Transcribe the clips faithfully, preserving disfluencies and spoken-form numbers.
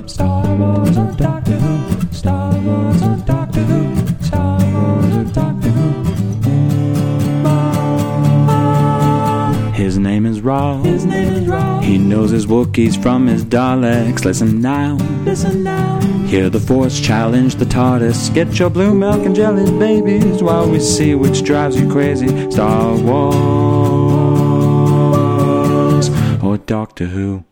Star Wars or Doctor Who? Star Wars or Doctor Who? Star Wars or Doctor Who? His name is Ra. His name is Ra. He knows his Wookiees from his Daleks. Listen now. Listen now. Hear the Force challenge the TARDIS. Get your blue milk and jelly babies while we see which drives you crazy. Star Wars or Doctor Who.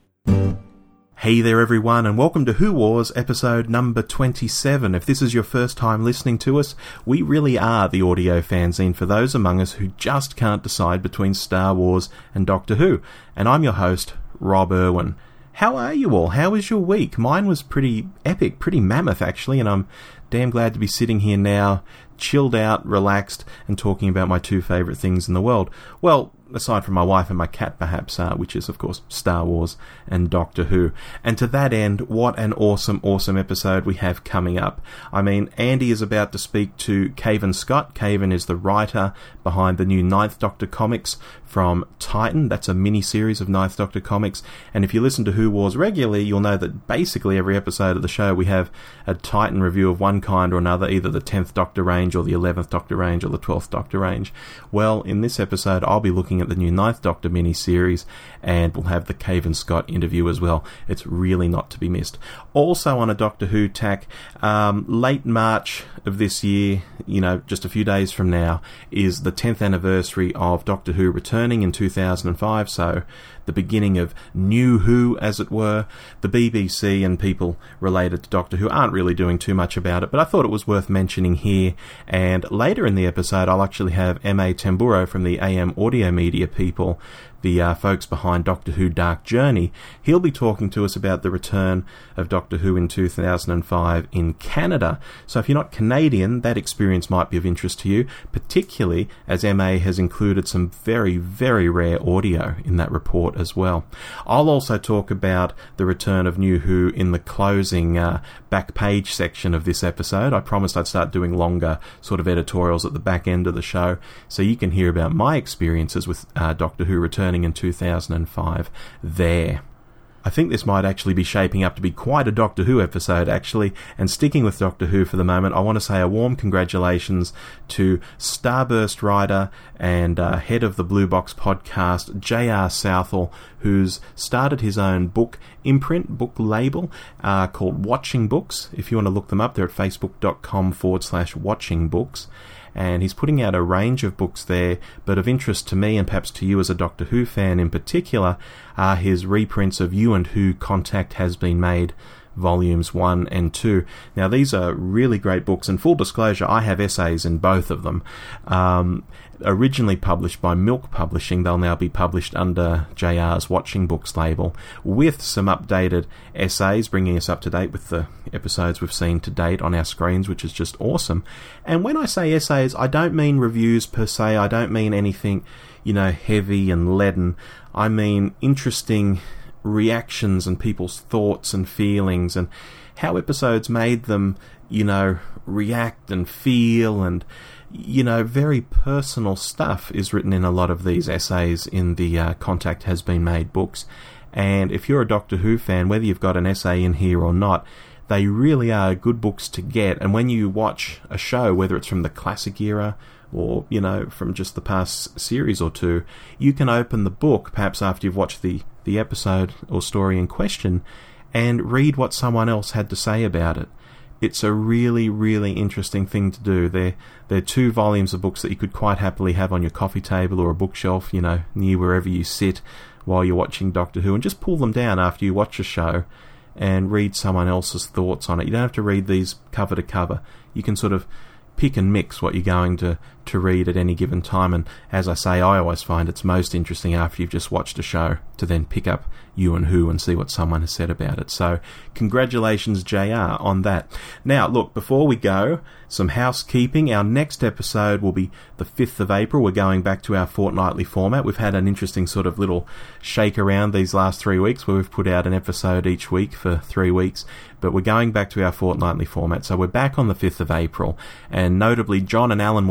Hey there everyone, and welcome to Who Wars episode number twenty-seven. If this is your first time listening to us, we really are the audio fanzine for those among us who just can't decide between Star Wars and Doctor Who. And I'm your host, Rob Irwin. How are you all? How was your week? Mine was pretty epic, pretty mammoth actually, and I'm damn glad to be sitting here now, chilled out, relaxed, and talking about my two favourite things in the world. Well, aside from my wife and my cat perhaps, uh, which is of course Star Wars and Doctor Who. And to that end, what an awesome, awesome episode we have coming up. I mean, Andy is about to speak to Cavan Scott. Cavan is the writer behind the new Ninth Doctor comics from Titan. That's a mini-series of Ninth Doctor comics. And if you listen to Who Wars regularly, you'll know that basically every episode of the show we have a Titan review of one kind or another, either the tenth Doctor range or the eleventh Doctor range or the twelfth Doctor range. Well, in this episode I'll be looking at the new Ninth Doctor mini-series, and we'll have the Cavan Scott interview as well. It's really not to be missed. Also on a Doctor Who tack, um, late March of this year, you know, just a few days from now, is the tenth anniversary of Doctor Who returning in two thousand five, so the beginning of New Who, as it were. The B B C and people related to Doctor Who aren't really doing too much about it, but I thought it was worth mentioning here. And later in the episode, I'll actually have M A Tamburo from the A M Audio Media people, the uh, folks behind Doctor Who Dark Journey. He'll be talking to us about the return of Doctor Who in two thousand five in Canada. So if you're not Canadian, that experience might be of interest to you, particularly as M A has included some very, very rare audio in that report as well. I'll also talk about the return of New Who in the closing uh, back page section of this episode. I promised I'd start doing longer sort of editorials at the back end of the show, so you can hear about my experiences with uh, Doctor Who returning in two thousand five there. I think this might actually be shaping up to be quite a Doctor Who episode, actually. And sticking with Doctor Who for the moment, I want to say a warm congratulations to Starburst writer and uh, head of the Blue Box podcast, J R Southall, who's started his own book imprint, book label, uh, called Watching Books. If you want to look them up, they're at facebook.com forward slash watching books. And he's putting out a range of books there, but of interest to me and perhaps to you as a Doctor Who fan in particular are his reprints of You and Who Contact Has Been Made, volumes one and two. Now these are really great books, and full disclosure, I have essays in both of them. Um, originally published by Milk Publishing, they'll now be published under J R's Watching Books label, with some updated essays bringing us up to date with the episodes we've seen to date on our screens, which is just awesome. And when I say essays, I don't mean reviews per se, I don't mean anything, you know, heavy and leaden. I mean interesting reactions and people's thoughts and feelings and how episodes made them, you know, react and feel, and you know, very personal stuff is written in a lot of these essays in the uh, Contact Has Been Made books. And if you're a Doctor Who fan, whether you've got an essay in here or not, they really are good books to get. And when you watch a show, whether it's from the classic era or, you know, from just the past series or two, you can open the book, perhaps after you've watched the, the episode or story in question, and read what someone else had to say about it. It's a really, really interesting thing to do. They're, they're two volumes of books that you could quite happily have on your coffee table or a bookshelf, you know, near wherever you sit while you're watching Doctor Who, and just pull them down after you watch a show and read someone else's thoughts on it. You don't have to read these cover to cover. You can sort of pick and mix what you're going to, to read at any given time, and as I say, I always find it's most interesting after you've just watched a show to then pick up You and Who and see what someone has said about it. So congratulations, J R, on that. Now look, before we go, some housekeeping. Our next episode will be the fifth of April. We're going back to our fortnightly format. We've had an interesting sort of little shake around these last three weeks where we've put out an episode each week for three weeks, but we're going back to our fortnightly format. So we're back on the fifth of April, and notably John and Alan will be back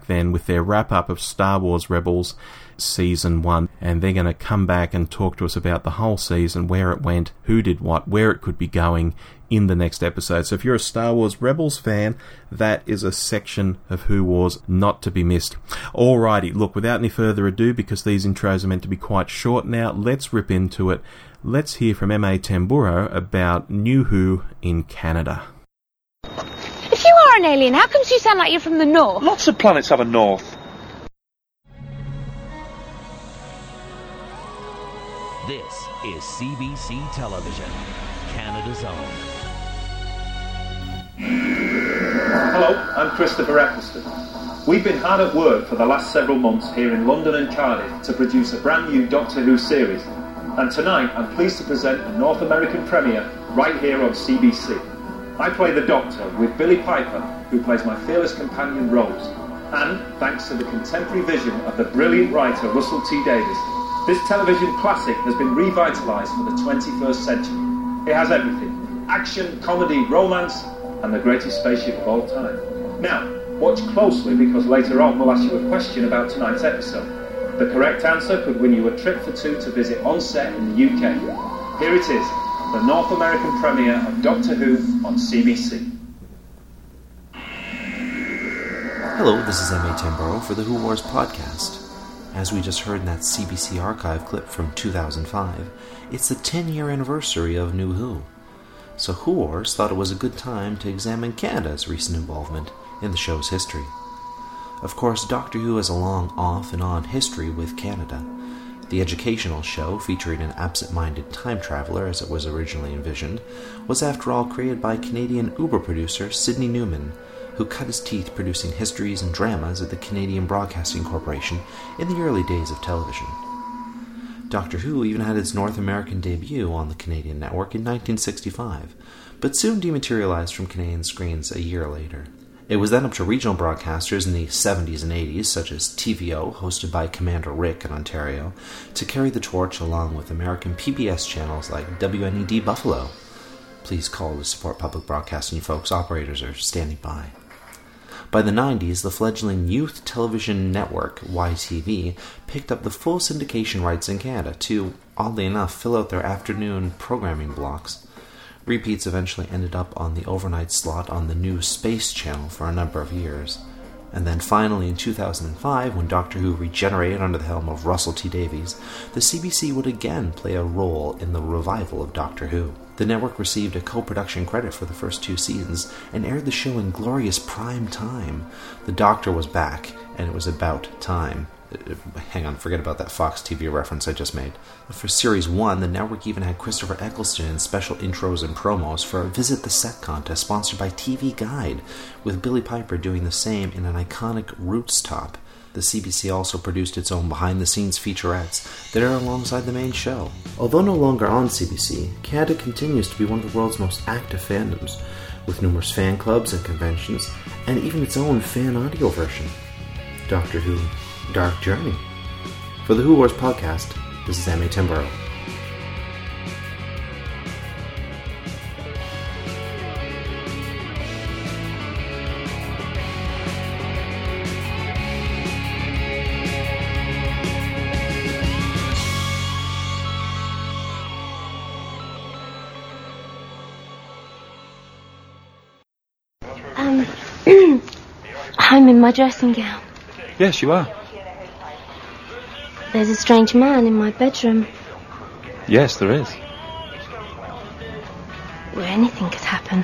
then with their wrap-up of Star Wars Rebels Season one, and they're going to come back and talk to us about the whole season, where it went, who did what, where it could be going in the next episode. So if you're a Star Wars Rebels fan, that is a section of Who Wars not to be missed. Alrighty, look, without any further ado, because these intros are meant to be quite short now, let's rip into it. Let's hear from M A Tamburo about New Who in Canada. If you are an alien, how come you sound like you're from the north? Lots of planets have a north. This is C B C Television, Canada's own. Hello, I'm Christopher Eccleston. We've been hard at work for the last several months here in London and Cardiff to produce a brand new Doctor Who series. And tonight I'm pleased to present the North American premiere right here on C B C. I play the Doctor with Billy Piper, who plays my fearless companion Rose. And, thanks to the contemporary vision of the brilliant writer Russell T Davies, this television classic has been revitalised for the twenty-first century. It has everything: action, comedy, romance, and the greatest spaceship of all time. Now, watch closely, because later on we'll ask you a question about tonight's episode. The correct answer could win you a trip for two to visit on set in the U K. Here it is, the North American premiere of Doctor Who on C B C. Hello, this is M A Tamburo for the Who Wars podcast. As we just heard in that C B C archive clip from two thousand five, it's the ten-year anniversary of New Who. So Who Wars thought it was a good time to examine Canada's recent involvement in the show's history. Of course, Doctor Who has a long off-and-on history with Canada. The educational show, featuring an absent-minded time traveler as it was originally envisioned, was after all created by Canadian Uber producer Sidney Newman, who cut his teeth producing histories and dramas at the Canadian Broadcasting Corporation in the early days of television. Doctor Who even had its North American debut on the Canadian network in nineteen sixty-five, but soon dematerialized from Canadian screens a year later. It was then up to regional broadcasters in the seventies and eighties, such as T V O, hosted by Commander Rick in Ontario, to carry the torch along with American P B S channels like W N E D Buffalo. Please call to support public broadcasting, folks. Operators are standing by. By the nineties, the fledgling youth television network, Y T V, picked up the full syndication rights in Canada to, oddly enough, fill out their afternoon programming blocks. Repeats eventually ended up on the overnight slot on the new Space Channel for a number of years. And then finally in two thousand five, when Doctor Who regenerated under the helm of Russell T Davies, the C B C would again play a role in the revival of Doctor Who. The network received a co-production credit for the first two seasons and aired the show in glorious prime time. The Doctor was back, and it was about time. Hang on, forget about that Fox T V reference I just made. For Series one, the network even had Christopher Eccleston in special intros and promos for a Visit the Set contest sponsored by T V Guide, with Billy Piper doing the same in an iconic Roots top. The C B C also produced its own behind-the-scenes featurettes that are alongside the main show. Although no longer on C B C, Canada continues to be one of the world's most active fandoms, with numerous fan clubs and conventions, and even its own fan audio version, Doctor Who Dark Journey. For the Who Wars podcast, this is M A Tamburo. Um, I'm in my dressing gown. Yes, you are. There's a strange man in my bedroom. Yes, there is. Where anything could happen.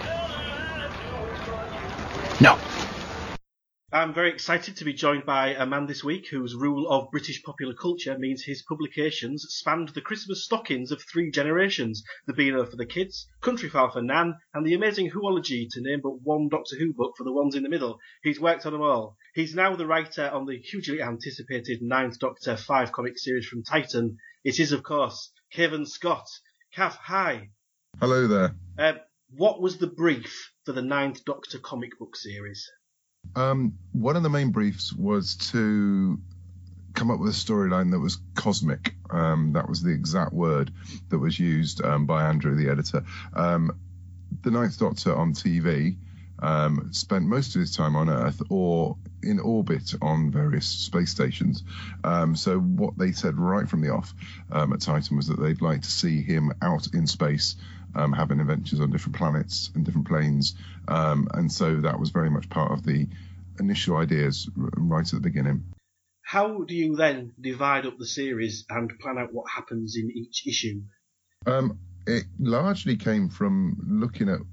No. I'm very excited to be joined by a man this week whose rule of British popular culture means his publications spanned the Christmas stockings of three generations: the Beano for the kids, Countryfile for Nan, and the amazing Whoology, to name but one Doctor Who book for the ones in the middle. He's worked on them all. He's now the writer on the hugely anticipated Ninth Doctor five comic series from Titan. It is, of course, Cavan Scott. Cav, hi. Hello there. Uh, what was the brief for the Ninth Doctor comic book series? Um, one of the main briefs was to come up with a storyline that was cosmic. Um, that was the exact word that was used um, by Andrew, the editor. Um, the Ninth Doctor on T V um, spent most of his time on Earth or in orbit on various space stations. Um, so what they said right from the off um, at Titan was that they'd like to see him out in space, um, having adventures on different planets and different planes. Um, and so that was very much part of the initial ideas right at the beginning. How do you then divide up the series and plan out what happens in each issue? Um, it largely came from looking at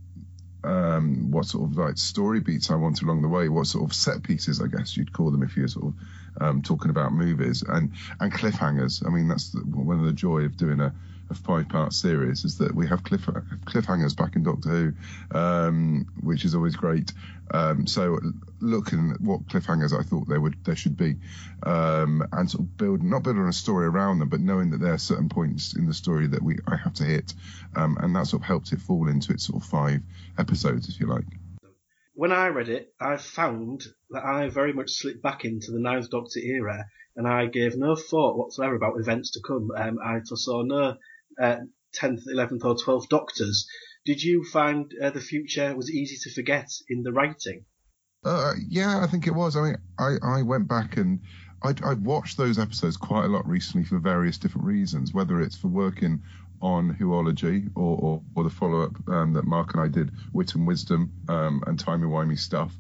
um, what sort of like story beats I wanted along the way, what sort of set pieces, I guess you'd call them if you're sort of um, talking about movies, and, and cliffhangers. I mean, that's the, one of the joy of doing a, a five-part series is that we have cliff, cliffhangers back in Doctor Who, um, which is always great. Um, so looking at what cliffhangers I thought there would there should be, um, and sort of build not building a story around them, but knowing that there are certain points in the story that we I have to hit, um, and that sort of helped it fall into its sort of five episodes, if you like. When I read it, I found that I very much slipped back into the Ninth Doctor era, and I gave no thought whatsoever about events to come. Um, I saw no uh, tenth, eleventh, or twelfth Doctors. Did you find uh, the future was easy to forget in the writing? Uh, yeah, I think it was. I mean, I, I went back and I'd, I'd watched those episodes quite a lot recently for various different reasons, whether it's for working on Whoology or, or, or the follow-up um, that Mark and I did, Wit and Wisdom um, and Timey-Wimey stuff.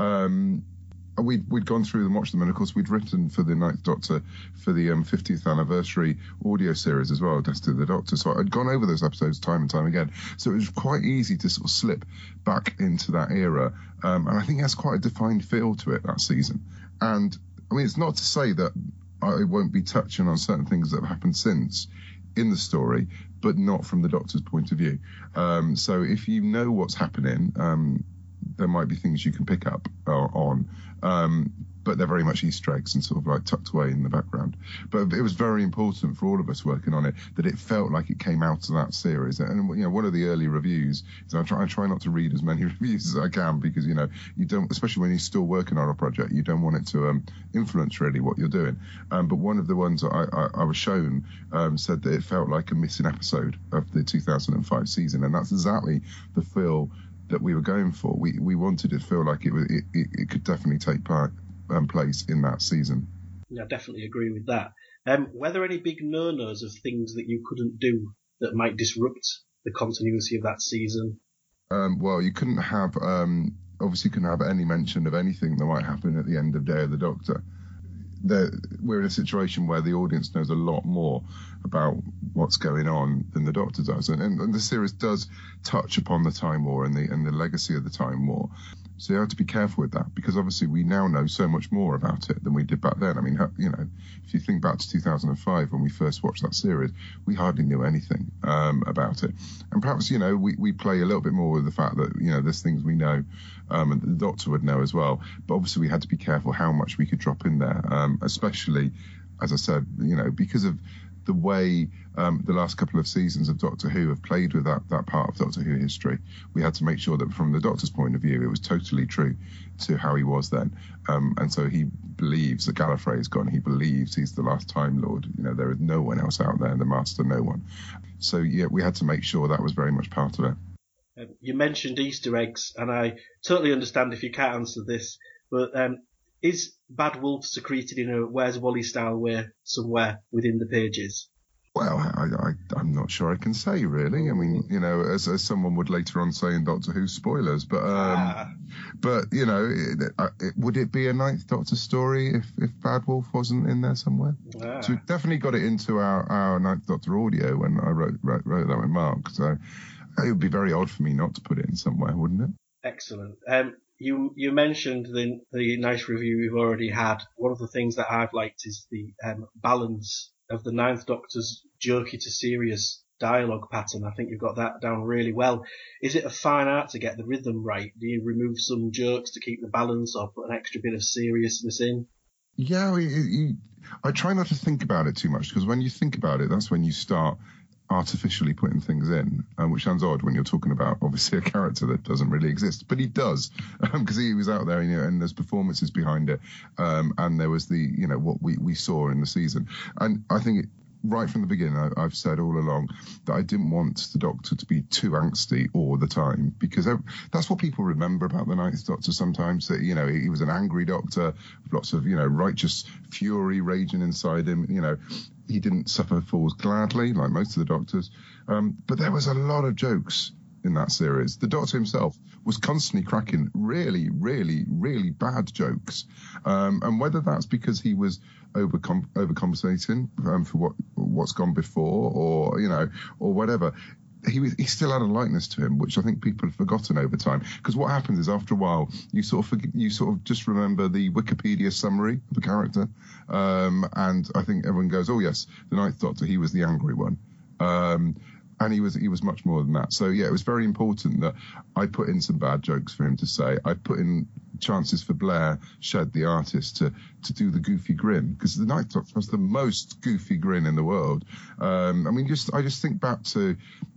Um, we'd, we'd gone through them, watched them, and of course we'd written for the Ninth Doctor for the um, fiftieth anniversary audio series as well, Destiny of the Doctor. So I'd gone over those episodes time and time again. So it was quite easy to sort of slip back into that era. Um, and I think it has quite a defined feel to it, that season. And I mean, it's not to say that I won't be touching on certain things that have happened since in the story, but not from the Doctor's point of view. Um, so if you know what's happening, um, there might be things you can pick up uh, on, um, but they're very much Easter eggs and sort of like tucked away in the background. But it was very important for all of us working on it that it felt like it came out of that series. And, you know, one of the early reviews is I try, I try not to read as many reviews as I can because, you know, you don't, especially when you're still working on a project, you don't want it to um, influence really what you're doing. Um, but one of the ones that I, I, I was shown um, said that it felt like a missing episode of the two thousand five season. And that's exactly the feel that we were going for. We we wanted it to feel like it was, it, it, it could definitely take part Um, place in that season. Yeah, I definitely agree with that. Um, were there any big no-nos of things that you couldn't do that might disrupt the continuity of that season? Um, well, you couldn't have, um, obviously couldn't have any mention of anything that might happen at the end of Day of the Doctor. There, we're in a situation where the audience knows a lot more about what's going on than the Doctor does. And, and, and the series does touch upon the Time War and the, and the legacy of the Time War. So you have to be careful with that because obviously we now know so much more about it than we did back then. I mean, you know, if you think back to two thousand five when we first watched that series, we hardly knew anything um, about it. And perhaps, you know, we, we play a little bit more with the fact that, you know, there's things we know um, and the Doctor would know as well. But obviously we had to be careful how much we could drop in there, um, especially, as I said, you know, because of the way um, the last couple of seasons of Doctor Who have played with that, that part of Doctor Who history. We had to make sure that from the Doctor's point of view, it was totally true to how he was then. Um, and so he believes that Gallifrey is gone. He believes he's the last Time Lord. You know, there is no one else out there, the Master, no one. So, yeah, we had to make sure that was very much part of it. Um, you mentioned Easter eggs, and I totally understand if you can't answer this, but um, is Bad Wolf secreted in a Where's Wally style way somewhere within the pages? Well, I, I, I'm not sure I can say, really. I mean, you know, as, as someone would later on say in Doctor Who, spoilers. But, um, ah. but you know, it, it, would it be a Ninth Doctor story if, if Bad Wolf wasn't in there somewhere? Ah. So we definitely got it into our, our Ninth Doctor audio when I wrote, wrote, wrote that with Mark. So it would be very odd for me not to put it in somewhere, wouldn't it? Excellent. Um, You you mentioned the the nice review we've already had. One of the things that I've liked is the um, balance of the Ninth Doctor's jokey to serious dialogue pattern. I think you've got that down really well. Is it a fine art to get the rhythm right? Do you remove some jokes to keep the balance or put an extra bit of seriousness in? Yeah, you, you, I try not to think about it too much because when you think about it, that's when you start artificially putting things in, um, which sounds odd when you're talking about obviously a character that doesn't really exist, but he does because um, he was out there, you know, and there's performances behind it, um, and there was the, you know, what we, we saw in the season, and I think it, right from the beginning, I, I've said all along that I didn't want the Doctor to be too angsty all the time, because that's what people remember about the Ninth Doctor sometimes, that, you know, he was an angry Doctor with lots of, you know, righteous fury raging inside him. You know, he didn't suffer falls gladly like most of the Doctors. Um, but there was a lot of jokes in that series. The Doctor himself was constantly cracking really, really, really bad jokes. Um, and whether that's because he was overcom- overcompensating um, for what what's gone before, or, you know, or whatever, he was, he still had a likeness to him, which I think people have forgotten over time. Because what happens is, after a while, you sort of forget, you sort of just remember the Wikipedia summary of the character, um, and I think everyone goes, "Oh yes, the Ninth Doctor, he was the angry one." Um, And he was he was much more than that. So, yeah, it was very important that I put in some bad jokes for him to say. I put in chances for Blair Shed, the artist, to, to do the goofy grin, because the Ninth Doctor has the most goofy grin in the world. Um, I mean, just I just think back to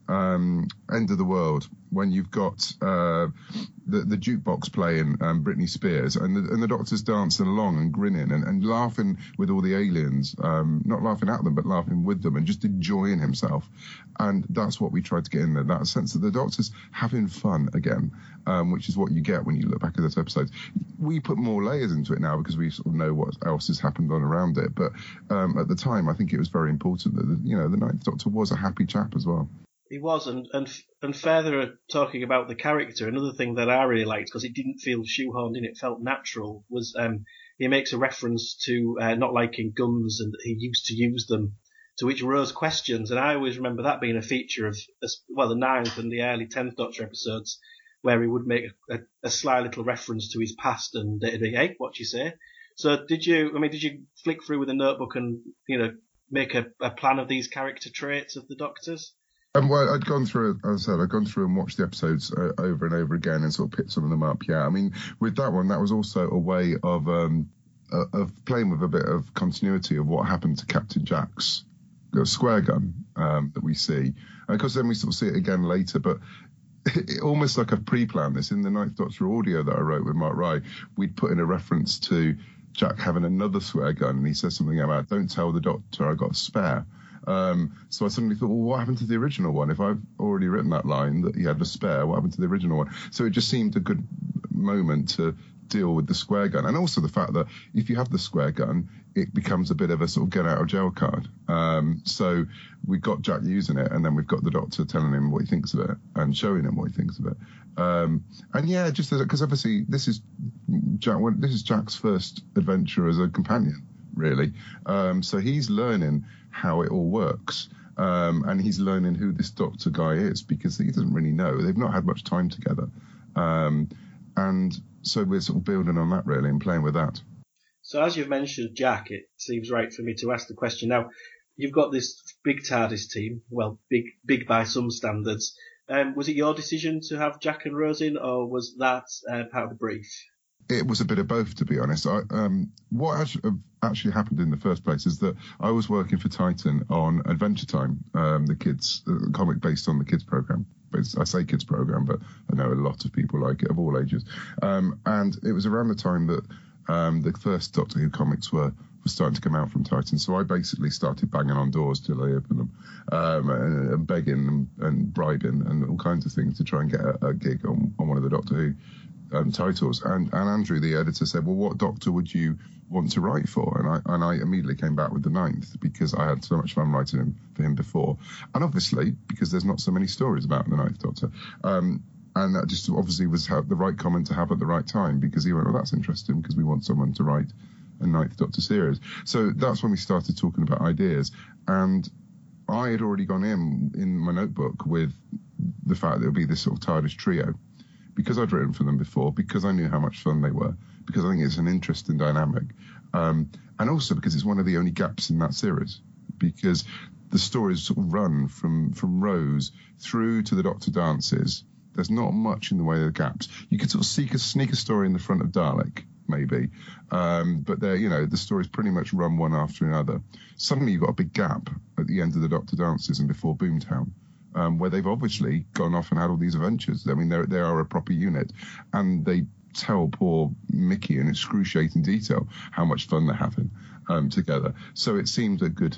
um, End of the World, when you've got uh, the, the jukebox playing um, Britney Spears, and the, and the Doctor's dancing along and grinning and, and laughing with all the aliens, um, not laughing at them, but laughing with them and just enjoying himself. And that's what we tried to get in there, that sense that the Doctor's having fun again, um, which is what you get when you look back at those episodes. We put more layers into it now because we sort of know what else has happened on around it. But um, at the time, I think it was very important that, the, you know, the Ninth Doctor was a happy chap as well. He was, and, and and further talking about the character, another thing that I really liked, because it didn't feel shoehorned in, it felt natural, was um, he makes a reference to uh, not liking guns and that he used to use them, to which Rose questions, and I always remember that being a feature of, well, the ninth and the early tenth Doctor episodes, where he would make a, a sly little reference to his past, and it'd be, hey, what you say? So did you, I mean, did you flick through with a notebook and, you know, make a, a plan of these character traits of the Doctors? Um, well, I'd gone through, as I said, I'd gone through and watched the episodes uh, over and over again and sort of picked some of them up. Yeah, I mean, with that one, that was also a way of um, uh, of playing with a bit of continuity of what happened to Captain Jack's square gun um, that we see. And of course, then we sort of see it again later, but it, almost like a pre-plan this. In the Ninth Doctor audio that I wrote with Mark Wright, we'd put in a reference to Jack having another square gun, and he says something about, "Don't tell the Doctor I got a spare." Um, so I suddenly thought, well, what happened to the original one? If I've already written that line that he had a spare, what happened to the original one? So it just seemed a good moment to deal with the square gun. And also the fact that if you have the square gun, it becomes a bit of a sort of get out of jail card. Um, so we got Jack using it, and then we've got the Doctor telling him what he thinks of it and showing him what he thinks of it. Um, and yeah, just because obviously this is Jack, this is Jack's first adventure as a companion, really. Um, so he's learning how it all works. Um, and he's learning who this Doctor guy is, because he doesn't really know. They've not had much time together. Um, and so we're sort of building on that, really, and playing with that. So as you've mentioned Jack, it seems right for me to ask the question. Now, you've got this big TARDIS team, well, big big by some standards. Um, was it your decision to have Jack and Rose in, or was that uh, part of the brief? It was a bit of both, to be honest. I, um, what actually, actually happened in the first place is that I was working for Titan on Adventure Time, um, the kids uh, comic based on the kids program. I say kids program, but I know a lot of people like it of all ages. Um, and it was around the time that um, the first Doctor Who comics were, were starting to come out from Titan. So I basically started banging on doors till they opened them, um, and, and begging and, and bribing and all kinds of things to try and get a, a gig on, on one of the Doctor Who Um, titles. And, and Andrew, the editor, said, well, what Doctor would you want to write for? And I and I immediately came back with the ninth, because I had so much fun writing him, for him before. And obviously, because there's not so many stories about the ninth Doctor. Um, and that just obviously was the right comment to have at the right time, because he went, well, that's interesting, because we want someone to write a ninth Doctor series. So that's when we started talking about ideas. And I had already gone in, in my notebook with the fact that it would be this sort of TARDIS trio, because I'd written for them before, because I knew how much fun they were, because I think it's an interesting dynamic, um, and also because it's one of the only gaps in that series, because the stories sort of run from, from Rose through to the Doctor dances. There's not much in the way of gaps. You could sort of seek a, sneak a story in the front of Dalek, maybe, um, but they're, you know, the stories pretty much run one after another. Suddenly you've got a big gap at the end of the Doctor dances and before Boomtown. Um, where they've obviously gone off and had all these adventures. I mean, they are a proper unit, and they tell poor Mickey in excruciating detail how much fun they're having um, together. So it seemed a good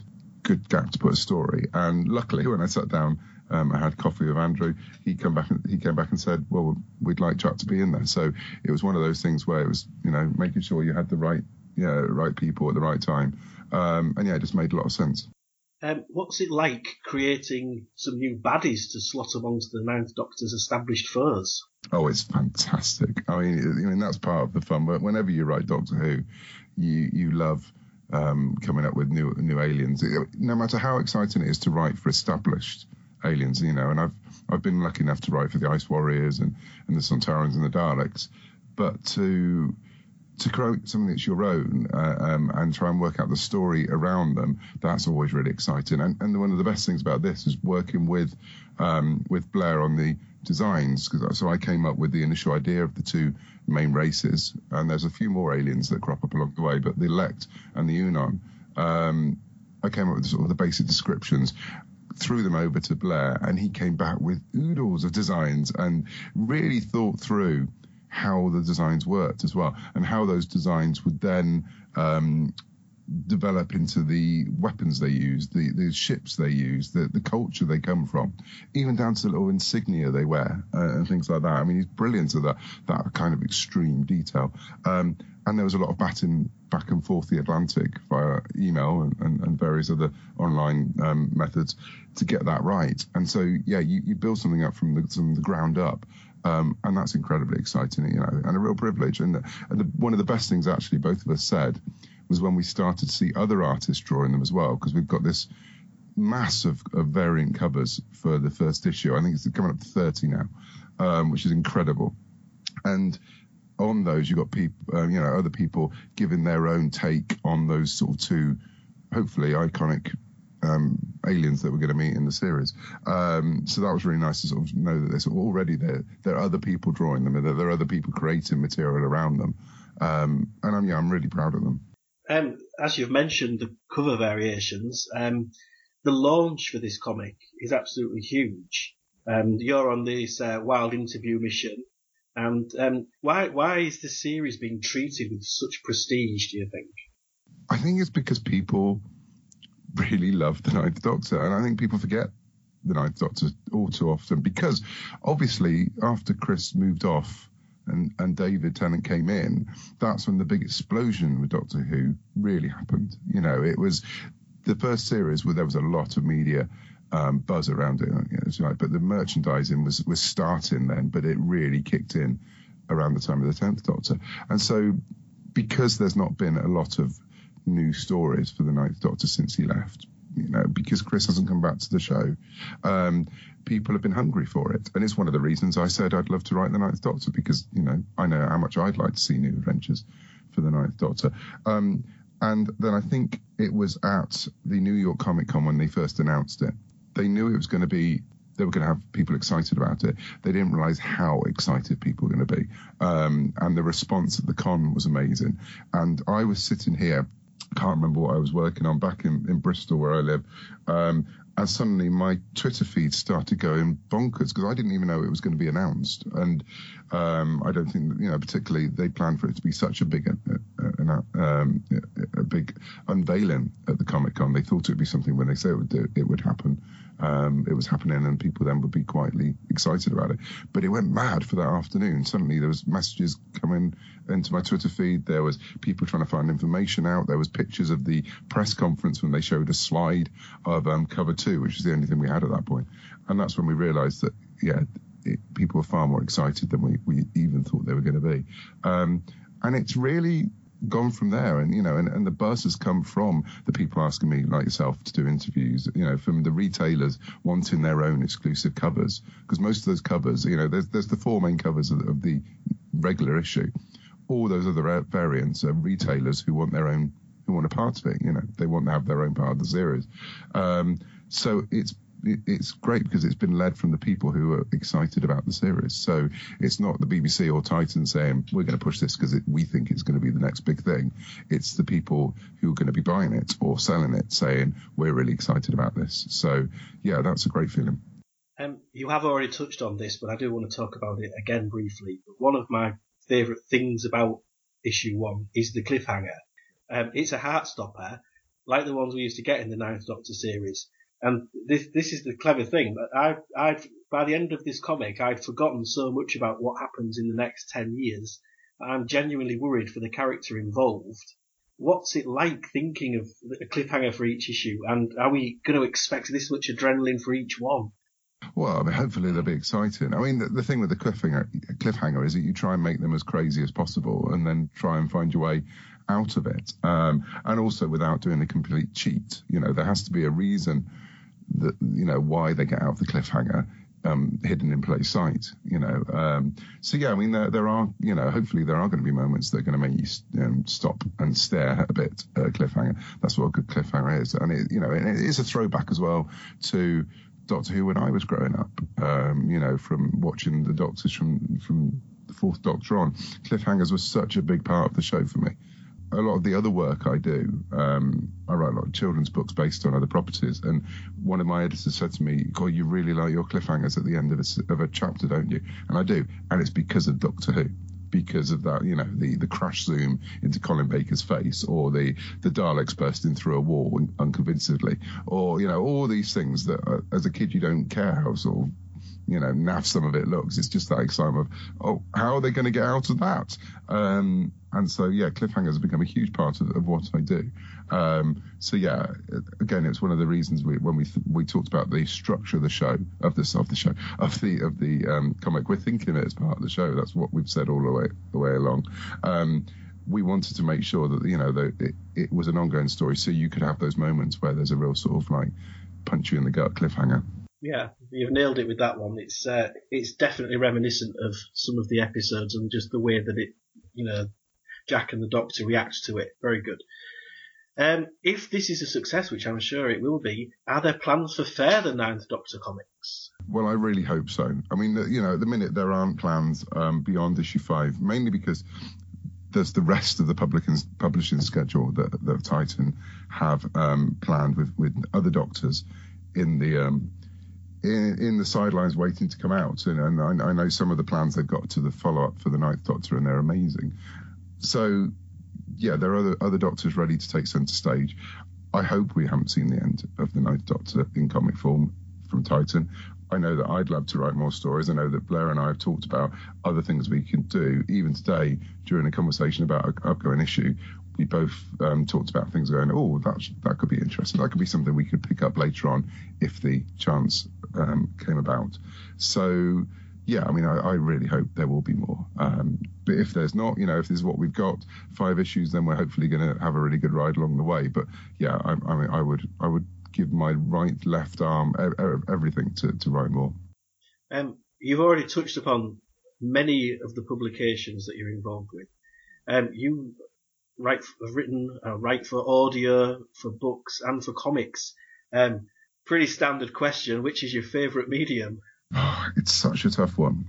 good gap to put a story. And luckily, when I sat down, um, I had coffee with Andrew. He come back. And, he came back and said, "Well, we'd like Chuck to be in there." So it was one of those things where it was, you know, making sure you had the right, yeah, right people at the right time. Um, and yeah, it just made a lot of sense. Um, what's it like creating some new baddies to slot amongst the Ninth Doctor's established foes? Oh, it's fantastic. I mean, I mean that's part of the fun. But whenever you write Doctor Who, you you love um, coming up with new new aliens. No matter how exciting it is to write for established aliens, you know. And I've I've been lucky enough to write for the Ice Warriors and, and the Sontarans and the Daleks, but to to create something that's your own uh, um, and try and work out the story around them, that's always really exciting. And, and one of the best things about this is working with um, with Blair on the designs. Cause, so I came up with the initial idea of the two main races, and there's a few more aliens that crop up along the way, but the Elect and the Unon, um, I came up with sort of the basic descriptions, threw them over to Blair, and he came back with oodles of designs and really thought through how the designs worked as well, and how those designs would then um, develop into the weapons they use, the, the ships they use, the, the culture they come from, even down to the little insignia they wear uh, and things like that. I mean, he's brilliant at that, that kind of extreme detail. Um, and there was a lot of batting back and forth the Atlantic via email and, and, and various other online um, methods to get that right. And so, yeah, you, you build something up from the, from the ground up. Um, and that's incredibly exciting, you know, and a real privilege. And, the, and the, one of the best things, actually, both of us said was when we started to see other artists drawing them as well, because we've got this mass of, of variant covers for the first issue. I think it's coming up to thirty now, um, which is incredible. And on those, you've got people, uh, you know, other people giving their own take on those sort of two, hopefully, iconic Um, aliens that we're going to meet in the series. Um, so that was really nice to sort of know that there's already there there are other people drawing them, and that there are other people creating material around them. Um, and I'm yeah, I'm really proud of them. Um, as you've mentioned, the cover variations, um, the launch for this comic is absolutely huge. Um, you're on this uh, wild interview mission, and um, why why is this series being treated with such prestige, do you think? I think it's because people really love the Ninth Doctor, and I think people forget the Ninth Doctor all too often, because obviously after Chris moved off and, and David Tennant came in, that's when the big explosion with Doctor Who really happened. You know, it was the first series where there was a lot of media um, buzz around it, you know, but the merchandising was, was starting then, but it really kicked in around the time of the tenth Doctor. And so because there's not been a lot of new stories for the Ninth Doctor since he left, you know, because Chris hasn't come back to the show, um, people have been hungry for it. And it's one of the reasons I said I'd love to write the Ninth Doctor, because, you know, I know how much I'd like to see new adventures for the Ninth Doctor. Um, and then I think it was at the New York Comic Con when they first announced it. They knew it was going to be, they were going to have people excited about it. They didn't realize how excited people were going to be. Um, and the response at the con was amazing. And I was sitting here, can't remember what I was working on back in, in Bristol where I live, um, and suddenly my Twitter feed started going bonkers, because I didn't even know it was going to be announced. And um, I don't think, you know, particularly they planned for it to be such a big uh, uh, um, a big unveiling at the Comic-Con. They thought it would be something when they say it would do, it would happen. Um, it was happening, and people then would be quietly excited about it. But it went mad for that afternoon. Suddenly there was messages coming into my Twitter feed. There was people trying to find information out. There was pictures of the press conference when they showed a slide of um, cover two, which is the only thing we had at that point. And that's when we realised that, yeah, it, people were far more excited than we, we even thought they were going to be. Um, and it's really gone from there, and you know, and, and the buzz has come from the people asking me, like yourself, to do interviews, you know, from the retailers wanting their own exclusive covers, because most of those covers, you know, there's there's the four main covers of, of the regular issue. All those other variants are retailers who want their own, who want a part of it, you know, they want to have their own part of the series. Um, so it's it's great because it's been led from the people who are excited about the series. So it's not the B B C or Titan saying, we're going to push this because we think it's going to be the next big thing. It's the people who are going to be buying it or selling it saying, we're really excited about this. So, yeah, that's a great feeling. Um, you have already touched on this, but I do want to talk about it again briefly. But one of my favourite things about issue one is the cliffhanger. Um, it's a heart stopper, like the ones we used to get in the Ninth Doctor series. And this this is the clever thing. I I by the end of this comic, I'd forgotten so much about what happens in the next ten years. I'm genuinely worried for the character involved. What's it like thinking of a cliffhanger for each issue, and are we going to expect this much adrenaline for each one? Well, I mean, hopefully they'll be exciting. I mean, the, the thing with the cliffhanger, cliffhanger is that you try and make them as crazy as possible and then try and find your way out of it. Um, and also without doing a complete cheat. You know, there has to be a reason that, you know, why they get out of the cliffhanger. Um, hidden in plain sight, you know. Um, so yeah, I mean, there, there are, you know, hopefully there are going to be moments that are going to make you um, stop and stare a bit at a cliffhanger. That's what a good cliffhanger is, and it, you know, it, it is a throwback as well to Doctor Who when I was growing up. Um, you know, from watching the Doctors from from the Fourth Doctor on, cliffhangers was such a big part of the show for me. A lot of the other work I do, um, I write a lot of children's books based on other properties, and one of my editors said to me, God, you really like your cliffhangers at the end of a, of a chapter, don't you? And I do, and it's because of Doctor Who, because of that, you know, the, the crash zoom into Colin Baker's face, or the, the Daleks bursting through a wall unconvincedly, or, you know, all these things that uh, as a kid you don't care how sort of, you know, naff some of it looks. It's just that excitement of, oh, how are they going to get out of that? Um, and so, yeah, cliffhangers have become a huge part of, of what I do. Um, so, yeah, again, it's one of the reasons we, when we th- we talked about the structure of the show, of the of the show, of the of the um, comic, we're thinking it as part of the show. That's what we've said all the way the way along. Um, we wanted to make sure that, you know, that it, it was an ongoing story, so you could have those moments where there's a real sort of like punch you in the gut cliffhanger. Yeah, you've nailed it with that one. It's uh, it's definitely reminiscent of some of the episodes and just the way that it, you know, Jack and the Doctor react to it. Very good. Um, if this is a success, which I'm sure it will be, are there plans for further Ninth Doctor comics? Well, I really hope so. I mean, you know, at the minute there aren't plans um, beyond issue five, mainly because there's the rest of the publishing, publishing schedule that, that Titan have um, planned with, with other Doctors in the um, in, in the sidelines waiting to come out. And, and I, I know some of the plans they've got to the follow-up for the Ninth Doctor, and they're amazing. So, yeah, there are other, other Doctors ready to take centre stage. I hope we haven't seen the end of the Ninth Doctor in comic form from Titan. I know that I'd love to write more stories. I know that Blair and I have talked about other things we can do. Even today, during a conversation about an upcoming issue, we both um, talked about things going, oh, that, that could be interesting. That could be something we could pick up later on if the chance um, came about. So, yeah, I mean, I, I really hope there will be more. Um, but if there's not, you know, if this is what we've got, five issues, then we're hopefully going to have a really good ride along the way. But, yeah, I, I mean, I would I would give my right, left arm, everything to, to write more. Um, you've already touched upon many of the publications that you're involved with. Um, you write, have written, uh, write for audio, for books, and for comics. Um, pretty standard question, which is your favourite medium? Oh, it's such a tough one.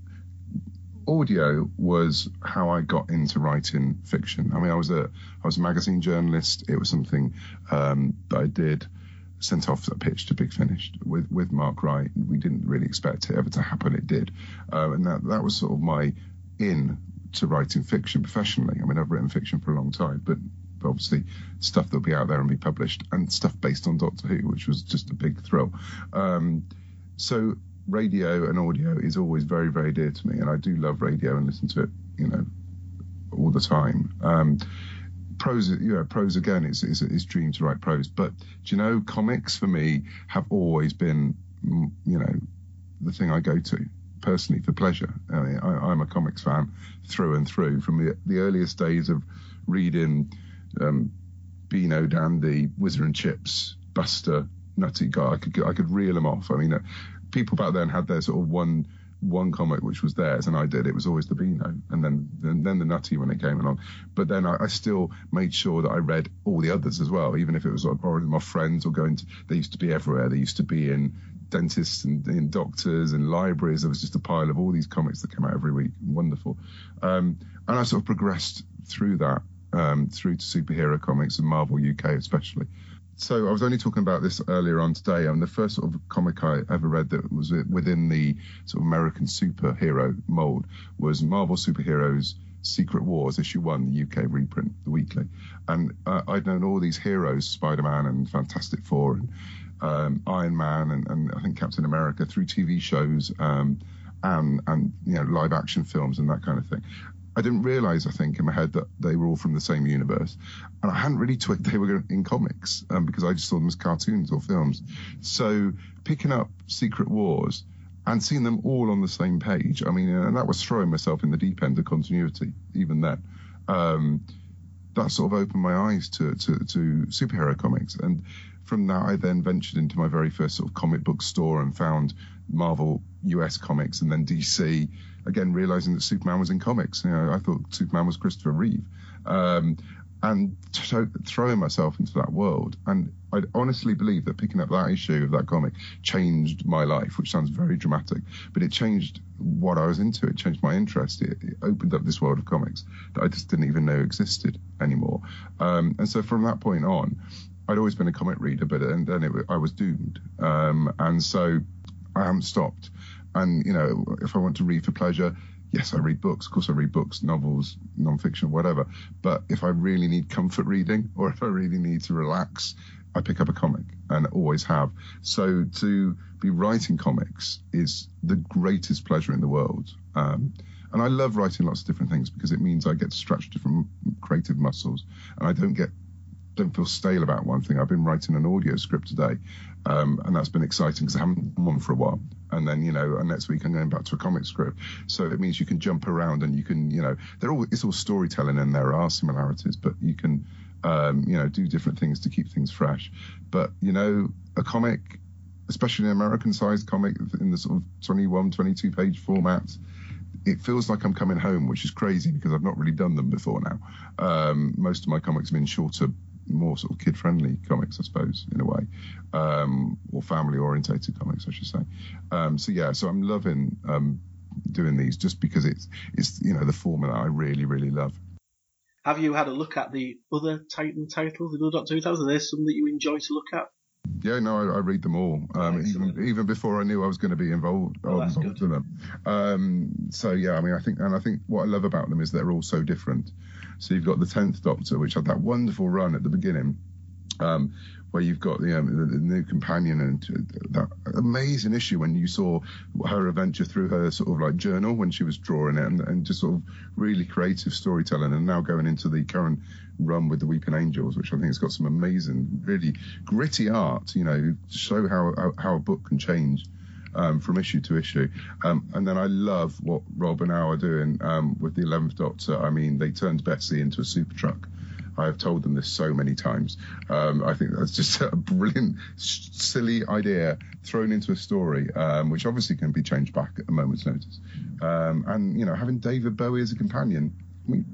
Audio was how I got into writing fiction. I mean, I was a I was a magazine journalist. It was something um, that I did, sent off a pitch to Big Finish with, with Mark Wright. We didn't really expect it ever to happen. It did. Um, and that, that was sort of my in to writing fiction professionally. I mean, I've written fiction for a long time, but, but obviously stuff that'll be out there and be published, and stuff based on Doctor Who, which was just a big thrill. Um, so radio and audio is always very, very dear to me, and I do love radio and listen to it, you know, all the time. Um, prose, you know, prose again, it's, it's, it's a dream to write prose. But, do you know, comics for me have always been, you know, the thing I go to personally for pleasure. I mean, I, I'm a comics fan through and through from the, the earliest days of reading um, Beano, Dandy, Whizzer and Chips, Buster, Nutty Guy. I could I could reel them off. I mean, uh, people back then had their sort of one one comic which was theirs, and I did. It was always the Beano, and then then, then the Nutty when it came along. But then I, I still made sure that I read all the others as well, even if it was like borrowing them off friends or going to. They used to be everywhere. They used to be in dentists and in doctors and libraries. There was just a pile of all these comics that came out every week. Wonderful. Um, and I sort of progressed through that, um, through to superhero comics and Marvel U K especially. So I was only talking about this earlier on today. I mean, the first sort of comic I ever read that was within the sort of American superhero mold was Marvel Superheroes Secret Wars, issue one, the U K reprint, the weekly. And uh, I'd known all these heroes, Spider-Man and Fantastic Four and um, Iron Man and, and I think Captain America, through T V shows um, and, and you know live action films and that kind of thing. I didn't realise, I think, in my head that they were all from the same universe. And I hadn't really twigged they were in comics um, because I just saw them as cartoons or films. So picking up Secret Wars and seeing them all on the same page, I mean, and that was throwing myself in the deep end of continuity, even then. Um, that sort of opened my eyes to, to, to superhero comics. And from that, I then ventured into my very first sort of comic book store and found Marvel U S comics and then D C, again, realizing that Superman was in comics. You know, I thought Superman was Christopher Reeve. Um, and t- throwing myself into that world. And I honestly believe that picking up that issue of that comic changed my life, which sounds very dramatic, but it changed what I was into. It changed my interest. It, it opened up this world of comics that I just didn't even know existed anymore. Um, and so from that point on, I'd always been a comic reader, but and then it, I was doomed. Um, and so I haven't stopped. And, you know, if I want to read for pleasure, yes, I read books. Of course, I read books, novels, non-fiction, whatever. But if I really need comfort reading or if I really need to relax, I pick up a comic and always have. So to be writing comics is the greatest pleasure in the world. Um, and I love writing lots of different things because it means I get to stretch different creative muscles and I don't get don't feel stale about one thing. I've been writing an audio script today, um, and that's been exciting because I haven't done one for a while. And then, you know, and next week I'm going back to a comic script. So it means you can jump around and you can, you know, they're all it's all storytelling and there are similarities, but you can, um, you know, do different things to keep things fresh. But, you know, a comic, especially an American-sized comic in the sort of twenty-one, twenty-two page format, it feels like I'm coming home, which is crazy because I've not really done them before now. Um, most of my comics have been shorter, more sort of kid-friendly comics, I suppose, in a way, um, or family-orientated comics, I should say. Um, so yeah, so I'm loving um, doing these just because it's it's you know the format I really really love. Have you had a look at the other Titan titles, the other Doctor Who titles? Are there some that you enjoy to look at? Yeah, no, I, I read them all, um, even even before I knew I was going to be involved, oh, involved in them. Um, so yeah, I mean, I think, and I think what I love about them is they're all so different. So you've got the tenth Doctor, which had that wonderful run at the beginning, um, where you've got the, um, the, the new companion and that amazing issue when you saw her adventure through her sort of like journal when she was drawing it, and, and just sort of really creative storytelling, and now going into the current run with the Weeping Angels, which I think has got some amazing, really gritty art, you know, to show how how, how a book can change um, from issue to issue. Um, and then I love what Rob and Al are doing um, with the eleventh Doctor. I mean, they turned Betsy into a super truck. I have told them this so many times. Um, I think that's just a brilliant, silly idea thrown into a story, um, which obviously can be changed back at a moment's notice. Um, and, you know, having David Bowie as a companion, I mean,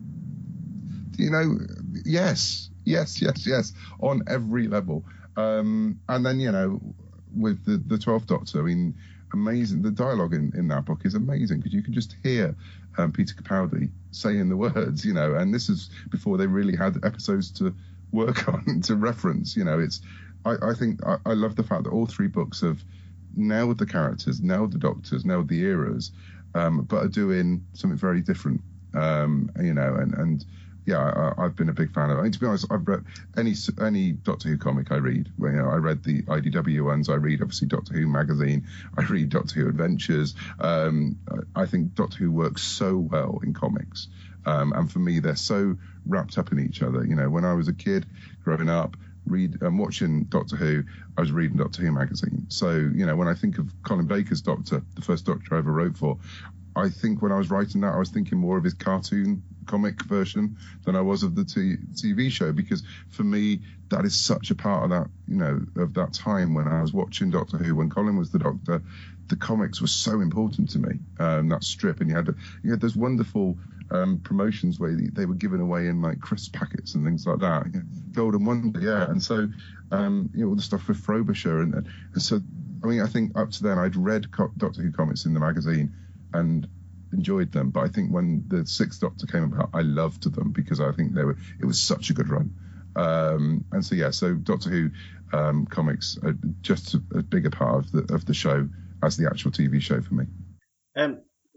you know, yes, yes, yes, yes, on every level. Um, and then, you know, with the, the twelfth Doctor, I mean, amazing. The dialogue in, in that book is amazing because you can just hear um, Peter Capaldi saying the words, you know, and this is before they really had episodes to work on, to reference, you know. It's, I, I think, I, I love the fact that all three books have nailed the characters, nailed the Doctors, nailed the eras, um, but are doing something very different, um, you know, and, and yeah, I, I've been a big fan of it. I mean, to be honest, I've read any any Doctor Who comic I read. Well, you know, I read the I D W ones. I read, obviously, Doctor Who magazine. I read Doctor Who Adventures. Um, I think Doctor Who works so well in comics. Um, and for me, they're so wrapped up in each other. You know, when I was a kid growing up, read um, watching Doctor Who, I was reading Doctor Who magazine. So, you know, when I think of Colin Baker's Doctor, the first Doctor I ever wrote for, I think when I was writing that, I was thinking more of his cartoon comic version than I was of the t- TV show, because for me, that is such a part of that, you know, of that time when I was watching Doctor Who, when Colin was the Doctor. The comics were so important to me, um, that strip, and you had you had those wonderful um, promotions where they were given away in like crisp packets and things like that, you know, Golden Wonder, yeah, and so um, you know, all the stuff with Frobisher, and, and so I mean, I think up to then I'd read co- Doctor Who comics in the magazine and enjoyed them, but I think when the sixth Doctor came about, I loved them because I think they were it was such a good run. Um, and so yeah, so Doctor Who um, comics are just a, a bigger part of the of the show as the actual T V show for me. Um,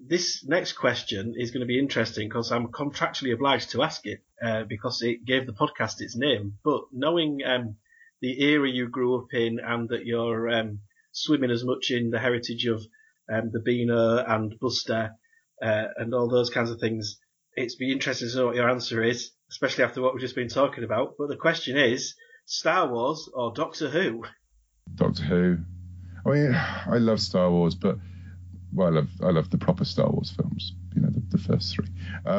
this next question is going to be interesting because I'm contractually obliged to ask it uh, because it gave the podcast its name. But knowing um, the era you grew up in and that you're um, swimming as much in the heritage of um, the Beano and Buster uh, and all those kinds of things, it's be interesting to know what your answer is, especially after what we've just been talking about. But the question is, Star Wars or Doctor Who? Doctor Who. I mean, I love Star Wars, but well, I love I love the proper Star Wars films. You know, the, the first three.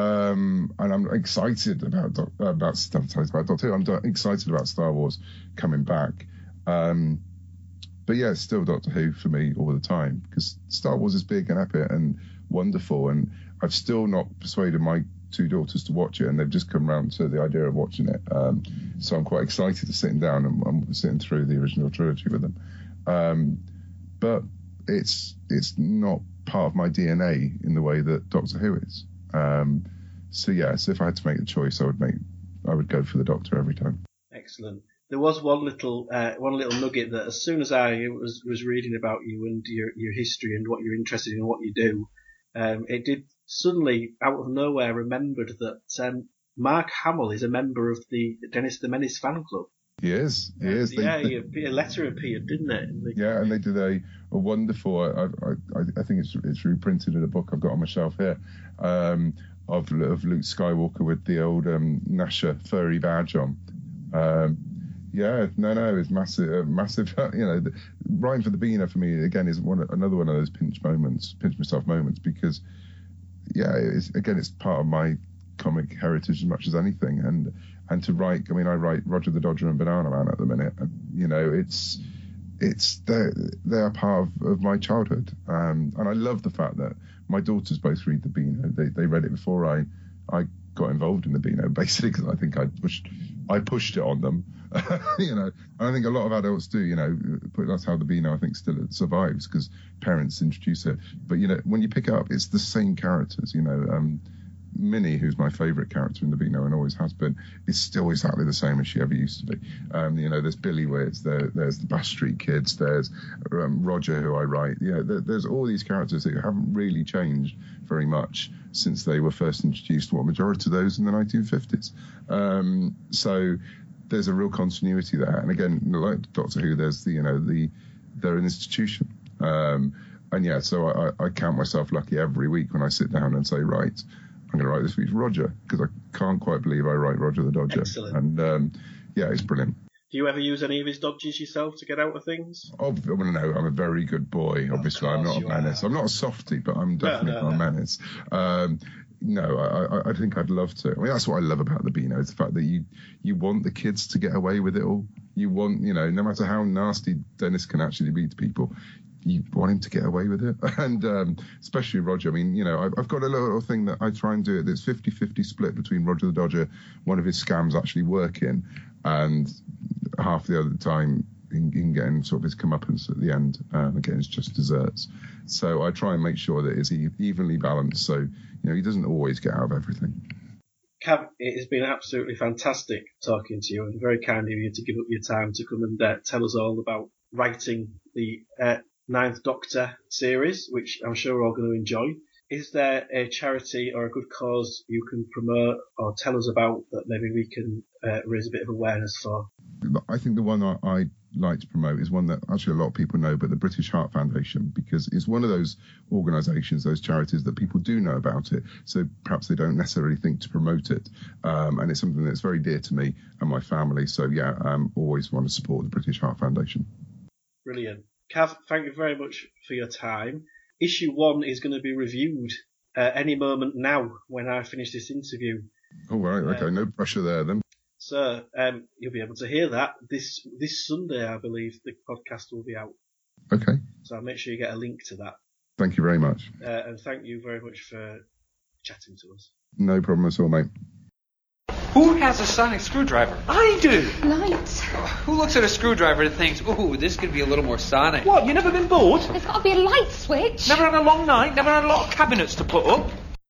Um, and I'm excited about doc, uh, about stuff about Doctor Who. I'm do- excited about Star Wars coming back. Um, but yeah, it's still Doctor Who for me all the time because Star Wars is big and epic and wonderful, and I've still not persuaded my two daughters to watch it, and they've just come round to the idea of watching it. Um, so I'm quite excited to sitting down and I'm sitting through the original trilogy with them. Um, but it's it's not part of my D N A in the way that Doctor Who is. Um, so yeah, so if I had to make the choice, I would make I would go for the Doctor every time. Excellent. There was one little uh, one little nugget that as soon as I was was reading about you and your your history and what you're interested in and what you do, um, it did suddenly out of nowhere remembered that um, Mark Hamill is a member of the Dennis the Menace fan club. He is. He is. Yeah, they, they, a letter appeared, didn't it? The, yeah, and they did a, a wonderful. I, I I think it's it's reprinted in a book I've got on my shelf here, um, of of Luke Skywalker with the old um, Nasher furry badge on. Um, yeah, no, no, it's massive, uh, massive. You know, the, writing for the Beano for me again is one another one of those pinch moments, pinch myself moments because, yeah, it's, again, it's part of my comic heritage as much as anything, and. And to write, I mean, I write Roger the Dodger and Banana Man at the minute. And, you know, it's it's they're, they're part of, of my childhood. Um, and I love the fact that my daughters both read the Beano. They they read it before I I got involved in the Beano, basically because I think I pushed I pushed it on them. you know, and I think a lot of adults do. You know, but that's how the Beano I think still survives because parents introduce it. But you know, when you pick it up, it's the same characters. You know. Um, Minnie, who's my favourite character in the Beano and always has been, is still exactly the same as she ever used to be. Um, you know, there's Billy Witz, there, there's the Bash Street Kids, there's um, Roger, who I write. You know, there, there's all these characters that haven't really changed very much since they were first introduced. What majority of those in the nineteen fifties. Um, so there's a real continuity there. And again, like Doctor Who, there's the you know the they're an institution. Um, and yeah, so I, I count myself lucky every week when I sit down and say, right. I'm going to write this week's Roger because I can't quite believe I write Roger the Dodger. Excellent. And um, yeah, it's brilliant. Do you ever use any of his dodges yourself to get out of things? Oh, well, no, I'm a very good boy. Obviously, I'm not a menace. Are. I'm not a softie, but I'm definitely no, no, not no. a menace. Um, no, I, I think I'd love to. I mean, that's what I love about the Beano, is the fact that you you want the kids to get away with it all. You want, you know, no matter how nasty Dennis can actually be to people, you want him to get away with it. And um, especially Roger. I mean, you know, I've, I've got a little thing that I try and do. It's fifty-fifty split between Roger the Dodger, one of his scams actually working, and half the other time in, in getting sort of his comeuppance at the end. Um, again, it's just desserts. So I try and make sure that it's evenly balanced. So, you know, he doesn't always get out of everything. Cav, it has been absolutely fantastic talking to you, and very kind of you to give up your time to come and uh, tell us all about writing the uh, Ninth Doctor series, which I'm sure we're all going to enjoy. Is there a charity or a good cause you can promote or tell us about that maybe we can uh, raise a bit of awareness for? I think the one I, I like to promote is one that actually a lot of people know, but the British Heart Foundation, because it's one of those organisations, those charities that people do know about it, so perhaps they don't necessarily think to promote it. Um, and it's something that's very dear to me and my family. So yeah, um, always want to support the British Heart Foundation. Brilliant. Cav, thank you very much for your time. Issue one is going to be reviewed uh, any moment now when I finish this interview. Oh, right. Okay. Uh, no pressure there then. So um, you'll be able to hear that this this Sunday, I believe, the podcast will be out. Okay. So I'll make sure you get a link to that. Thank you very much. Uh, and thank you very much for chatting to us. No problem at all, mate. Who has a sonic screwdriver? I do. Lights. Who looks at a screwdriver and thinks, ooh, this could be a little more sonic? What, you never been bored? There's got to be a light switch. Never had a long night? Never had a lot of cabinets to put up?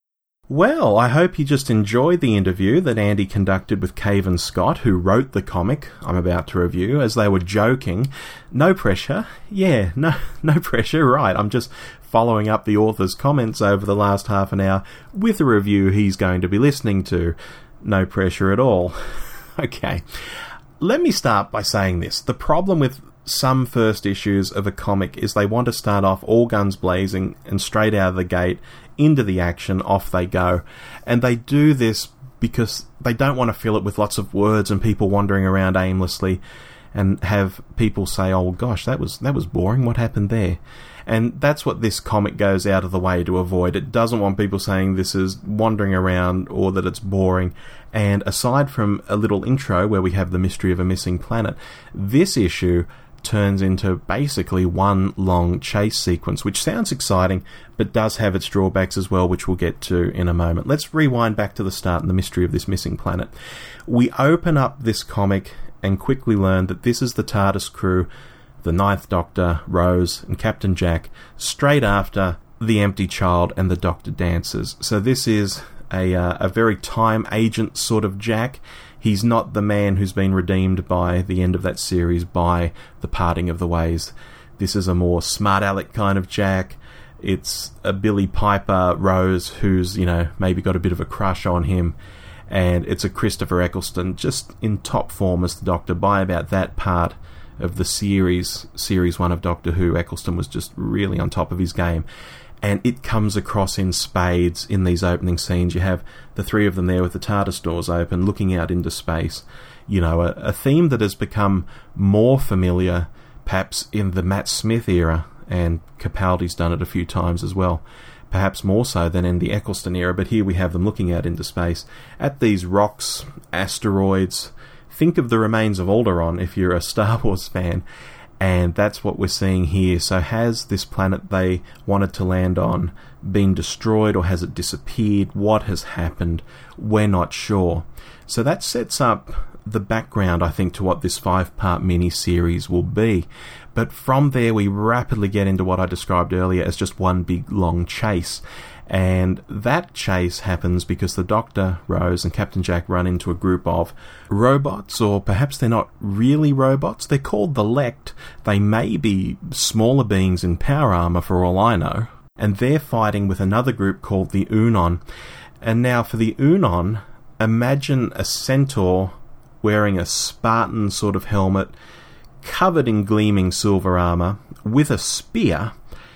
Well, I hope you just enjoyed the interview that Andy conducted with Cavan Scott, who wrote the comic I'm about to review, as they were joking. No pressure. Yeah, no, no pressure, right. I'm just following up the author's comments over the last half an hour with a review he's going to be listening to. No pressure at all. Okay. Let me start by saying this. The problem with some first issues of a comic is they want to start off all guns blazing and straight out of the gate into the action, off they go. And they do this because they don't want to fill it with lots of words and people wandering around aimlessly and have people say, oh gosh, that was that was boring, what happened there? And that's what this comic goes out of the way to avoid. It doesn't want people saying this is wandering around or that it's boring. And aside from a little intro where we have the mystery of a missing planet, this issue turns into basically one long chase sequence, which sounds exciting, but does have its drawbacks as well, which we'll get to in a moment. Let's rewind back to the start and the mystery of this missing planet. We open up this comic and quickly learn that this is the TARDIS crew, the Ninth Doctor, Rose, and Captain Jack, straight after the Empty Child and the Doctor dances. So this is a, uh, a very time agent sort of Jack. He's not the man who's been redeemed by the end of that series by the parting of the ways. This is a more smart aleck kind of Jack. It's a Billy Piper Rose who's, you know, maybe got a bit of a crush on him. And it's a Christopher Eccleston just in top form as the Doctor by about that part of the series, series one of Doctor Who. Eccleston was just really on top of his game. And it comes across in spades in these opening scenes. You have the three of them there with the TARDIS doors open, looking out into space. You know, a, a theme that has become more familiar, perhaps, in the Matt Smith era, and Capaldi's done it a few times as well. Perhaps more so than in the Eccleston era, but here we have them looking out into space at these rocks, asteroids. Think of the remains of Alderaan if you're a Star Wars fan. And that's what we're seeing here. So has this planet they wanted to land on been destroyed, or has it disappeared? What has happened? We're not sure. So that sets up the background, I think, to what this five-part mini-series will be. But from there we rapidly get into what I described earlier as just one big long chase. And that chase happens because the Doctor, Rose, and Captain Jack run into a group of robots, or perhaps they're not really robots. They're called the Lect. They may be smaller beings in power armour for all I know. And they're fighting with another group called the Unon. And now for the Unon, imagine a centaur wearing a Spartan sort of helmet, covered in gleaming silver armour, with a spear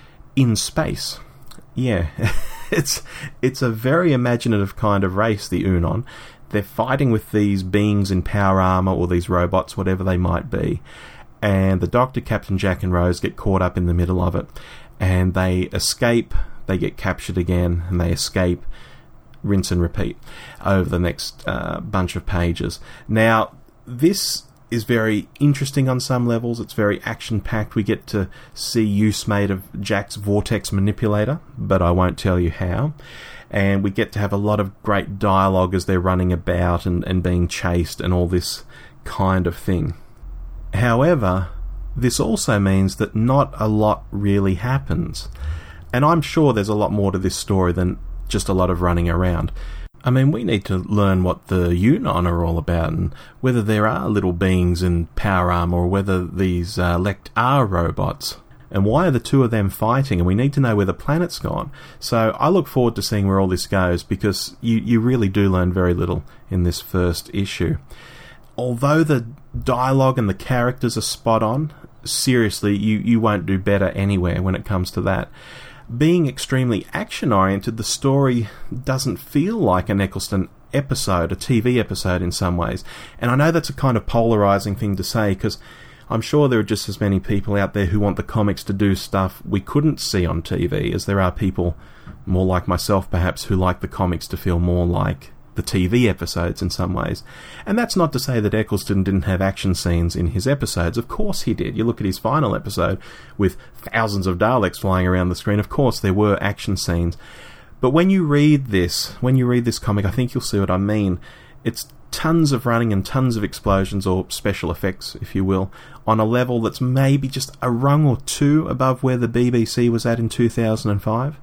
in space. Yeah, it's it's a very imaginative kind of race, the Unon. They're fighting with these beings in power armour, or these robots, whatever they might be. And the Doctor, Captain Jack and Rose get caught up in the middle of it. And they escape, they get captured again, and they escape, rinse and repeat, over the next uh, bunch of pages. Now, this is very interesting on some levels. It's very action-packed. We get to see use made of Jack's vortex manipulator, but I won't tell you how. And we get to have a lot of great dialogue as they're running about and, and being chased and all this kind of thing. However, this also means that not a lot really happens. And I'm sure there's a lot more to this story than just a lot of running around. I mean, we need to learn what the Unon are all about, and whether there are little beings in power armor, or whether these uh, Lect are robots, and why are the two of them fighting, and we need to know where the planet's gone. So I look forward to seeing where all this goes, because you, you really do learn very little in this first issue. Although the dialogue and the characters are spot on, seriously, you, you won't do better anywhere when it comes to that. Being extremely action-oriented, the story doesn't feel like an Eccleston episode, a T V episode in some ways. And I know that's a kind of polarising thing to say, because I'm sure there are just as many people out there who want the comics to do stuff we couldn't see on T V, as there are people, more like myself perhaps, who like the comics to feel more like the T V episodes in some ways. And that's not to say that Eccleston didn't have action scenes in his episodes. Of course he did. You look at his final episode with thousands of Daleks flying around the screen. Of course there were action scenes. But when you read this, when you read this comic, I think you'll see what I mean. It's tons of running and tons of explosions, or special effects, if you will, on a level that's maybe just a rung or two above where the B B C was at in two thousand five.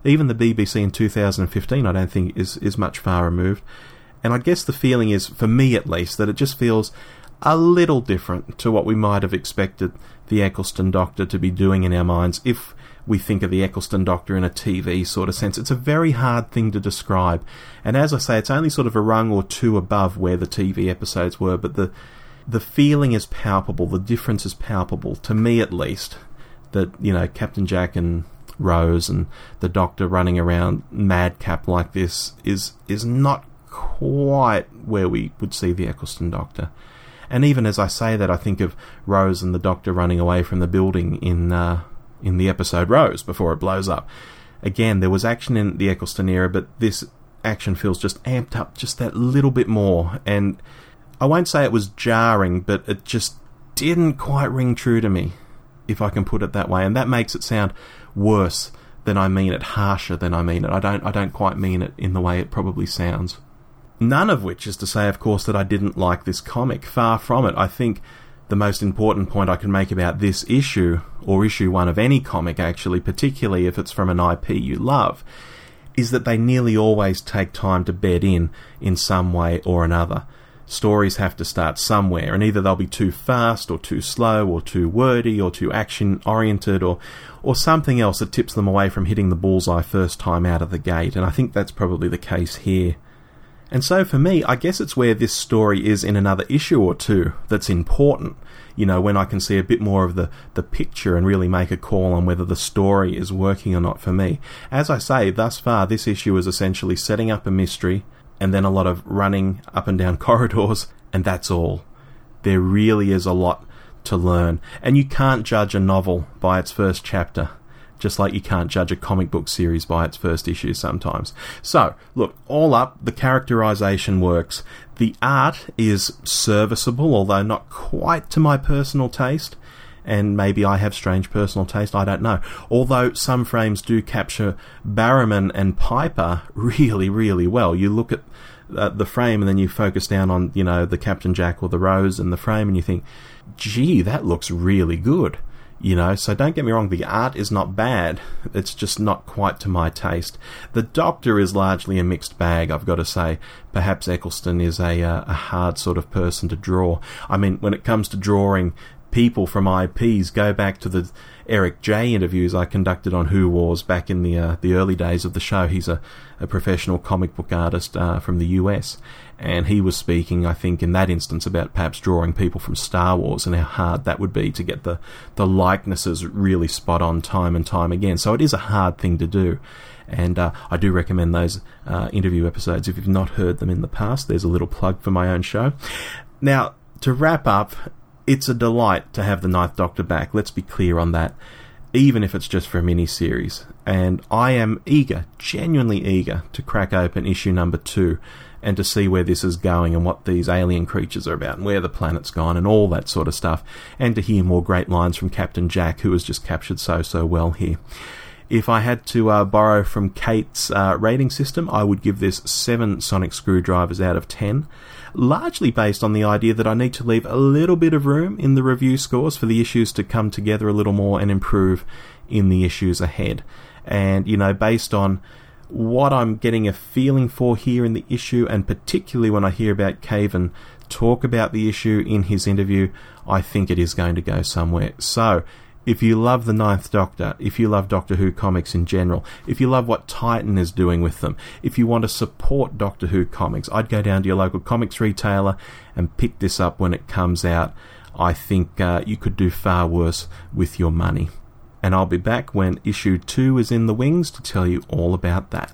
Even the B B C in two thousand fifteen I don't think is, is much far removed. And I guess the feeling is, for me at least, that it just feels a little different to what we might have expected the Eccleston Doctor to be doing in our minds if we think of the Eccleston Doctor in a T V sort of sense. It's a very hard thing to describe. And as I say, it's only sort of a rung or two above where the T V episodes were, but the the feeling is palpable, the difference is palpable, to me at least, that, you know, Captain Jack and Rose and the Doctor running around madcap like this is is not quite where we would see the Eccleston Doctor. And even as I say that, I think of Rose and the Doctor running away from the building in uh, in the episode Rose before it blows up. Again, there was action in the Eccleston era, but this action feels just amped up just that little bit more. And I won't say it was jarring, but it just didn't quite ring true to me, if I can put it that way. And that makes it sound worse than I mean it, harsher than I mean it. I don't, I don't quite mean it in the way it probably sounds. None of which is to say, of course, that I didn't like this comic. Far from it. I think the most important point I can make about this issue, or issue one of any comic actually, particularly if it's from an I P you love, is that they nearly always take time to bed in in some way or another. Stories have to start somewhere, and either they'll be too fast or too slow or too wordy or too action-oriented or, or something else that tips them away from hitting the bullseye first time out of the gate, and I think that's probably the case here. And so for me, I guess it's where this story is in another issue or two that's important, you know, when I can see a bit more of the, the picture and really make a call on whether the story is working or not for me. As I say, thus far, this issue is essentially setting up a mystery and then a lot of running up and down corridors, and that's all. There really is a lot to learn, and you can't judge a novel by its first chapter, just like you can't judge a comic book series by its first issue sometimes. So, look, all up, the characterization works. The art is serviceable, although not quite to my personal taste, and maybe I have strange personal taste, I don't know. Although some frames do capture Barrowman and Piper really, really well. You look at uh, the frame and then you focus down on, you know, the Captain Jack or the Rose in the frame and you think, gee, that looks really good. You know, so don't get me wrong, the art is not bad, it's just not quite to my taste. The Doctor is largely a mixed bag, I've got to say. Perhaps Eccleston is a, uh, a hard sort of person to draw. I mean, when it comes to drawing people from I Ps, go back to the Eric J interviews I conducted on Who Wars back in the uh, the early days of the show. He's a, a professional comic book artist uh, from the U S, and he was speaking, I think, in that instance about perhaps drawing people from Star Wars and how hard that would be to get the, the likenesses really spot on time and time again. So it is a hard thing to do. And uh, I do recommend those uh, interview episodes. If you've not heard them in the past, there's a little plug for my own show. Now, to wrap up, it's a delight to have the Ninth Doctor back, let's be clear on that, even if it's just for a mini-series. And I am eager, genuinely eager, to crack open issue number two and to see where this is going and what these alien creatures are about and where the planet's gone and all that sort of stuff, and to hear more great lines from Captain Jack, who was just captured so, so well here. If I had to uh, borrow from Kate's uh, rating system, I would give this seven sonic screwdrivers out of ten, largely based on the idea that I need to leave a little bit of room in the review scores for the issues to come together a little more and improve in the issues ahead. And, you know, based on what I'm getting a feeling for here in the issue, and particularly when I hear about Cavan talk about the issue in his interview, I think it is going to go somewhere. So, if you love the Ninth Doctor, if you love Doctor Who comics in general, if you love what Titan is doing with them, if you want to support Doctor Who comics, I'd go down to your local comics retailer and pick this up when it comes out. I think uh, you could do far worse with your money. And I'll be back when issue two is in the wings to tell you all about that.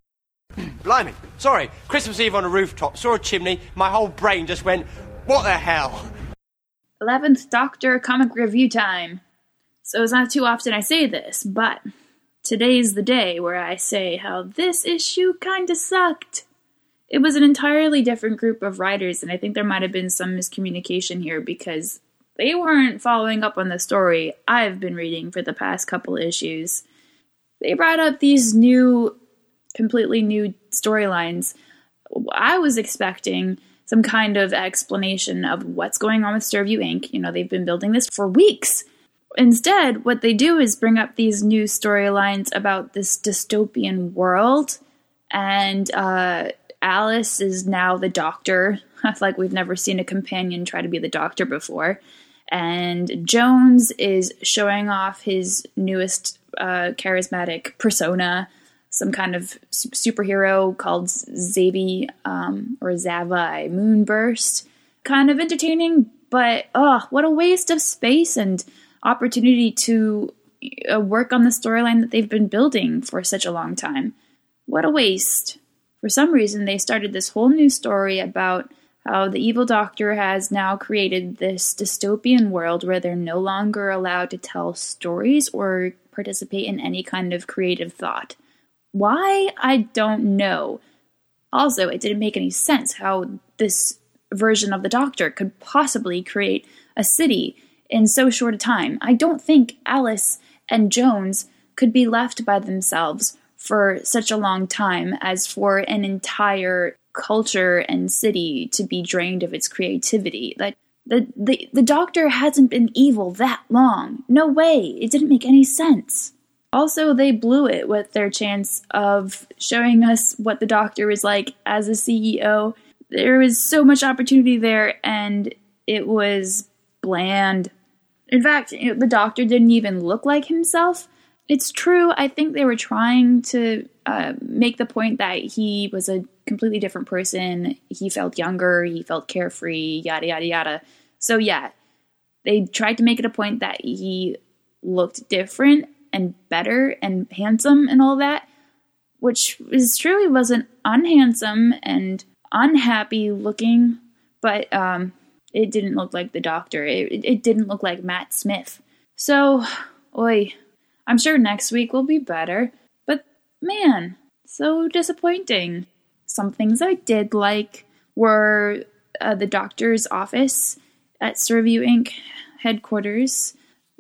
Blimey, sorry, Christmas Eve on a rooftop, saw a chimney, my whole brain just went, what the hell? eleventh Doctor comic review time. So it's not too often I say this, but today's the day where I say how this issue kinda sucked. It was an entirely different group of writers, and I think there might have been some miscommunication here because they weren't following up on the story I've been reading for the past couple issues. They brought up these new, completely new storylines. I was expecting some kind of explanation of what's going on with Sturview Incorporated. You know, they've been building this for weeks. Instead, what they do is bring up these new storylines about this dystopian world, and uh, Alice is now the Doctor. Like, we've never seen a companion try to be the Doctor before. And Jones is showing off his newest uh, charismatic persona, some kind of superhero called Zavi, um, or Zavai Moonburst. Kind of entertaining, but oh, what a waste of space and opportunity to uh, work on the storyline that they've been building for such a long time. What a waste. For some reason, they started this whole new story about how the evil Doctor has now created this dystopian world where they're no longer allowed to tell stories or participate in any kind of creative thought. Why? I don't know. Also, it didn't make any sense how this version of the Doctor could possibly create a city in so short a time. I don't think Alice and Jones could be left by themselves for such a long time as for an entire culture and city to be drained of its creativity. Like, the, the, the Doctor hasn't been evil that long. No way. It didn't make any sense. Also, they blew it with their chance of showing us what the Doctor is like as a C E O. There was so much opportunity there, and it was bland. In fact, you know, the Doctor didn't even look like himself. It's true, I think they were trying to uh, make the point that he was a completely different person. He felt younger, he felt carefree, yada, yada, yada. So yeah, they tried to make it a point that he looked different and better and handsome and all that, which is true. He wasn't unhandsome and unhappy looking, but um, it didn't look like the Doctor. It, it didn't look like Matt Smith. So, oi, I'm sure next week will be better, but man, so disappointing. Some things I did like were uh, the Doctor's office at Serviu Incorporated headquarters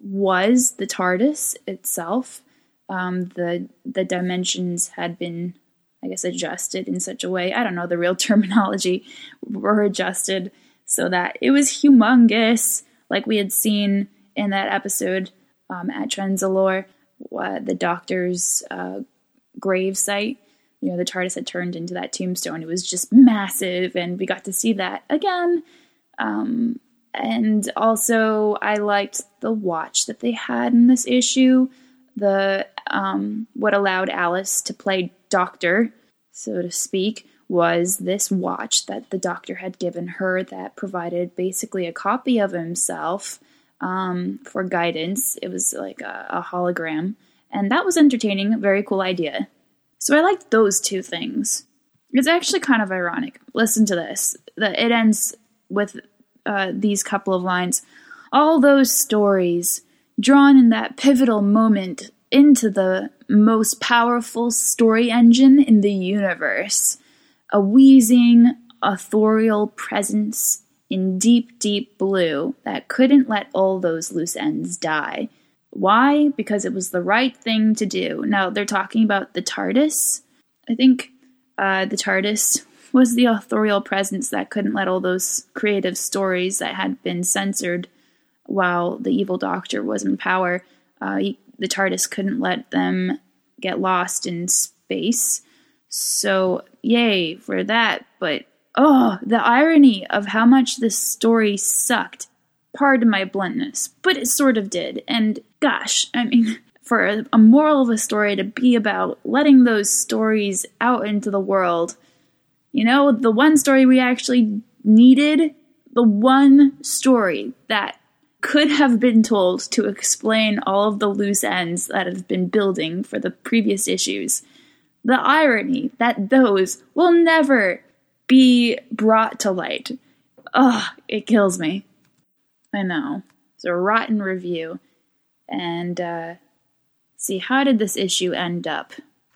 was the TARDIS itself. Um, the the dimensions had been, I guess, adjusted in such a way, I don't know the real terminology, were adjusted so that it was humongous, like we had seen in that episode um, at Trenzalore, uh, the Doctor's uh, grave site. You know, the TARDIS had turned into that tombstone. It was just massive, and we got to see that again. Um, and also, I liked the watch that they had in this issue. The um, what allowed Alice to play Doctor, so to speak, was this watch that the Doctor had given her that provided basically a copy of himself um, for guidance. It was like a, a hologram, and that was entertaining. A very cool idea. So I liked those two things. It's actually kind of ironic. Listen to this. That it ends with uh, these couple of lines. All those stories drawn in that pivotal moment into the most powerful story engine in the universe. A wheezing, authorial presence in deep, deep blue that couldn't let all those loose ends die. Why? Because it was the right thing to do. Now, they're talking about the TARDIS. I think uh, the TARDIS was the authorial presence that couldn't let all those creative stories that had been censored while the evil Doctor was in power. Uh, he, the TARDIS couldn't let them get lost in space. So, yay for that. But, oh, the irony of how much this story sucked. Pardon my bluntness, but it sort of did. And gosh, I mean, for a, a moral of a story to be about letting those stories out into the world, you know, the one story we actually needed, the one story that could have been told to explain all of the loose ends that have been building for the previous issues. The irony that those will never be brought to light. Ugh, it kills me. I know. It's a rotten review. And, uh, see, how did this issue end up?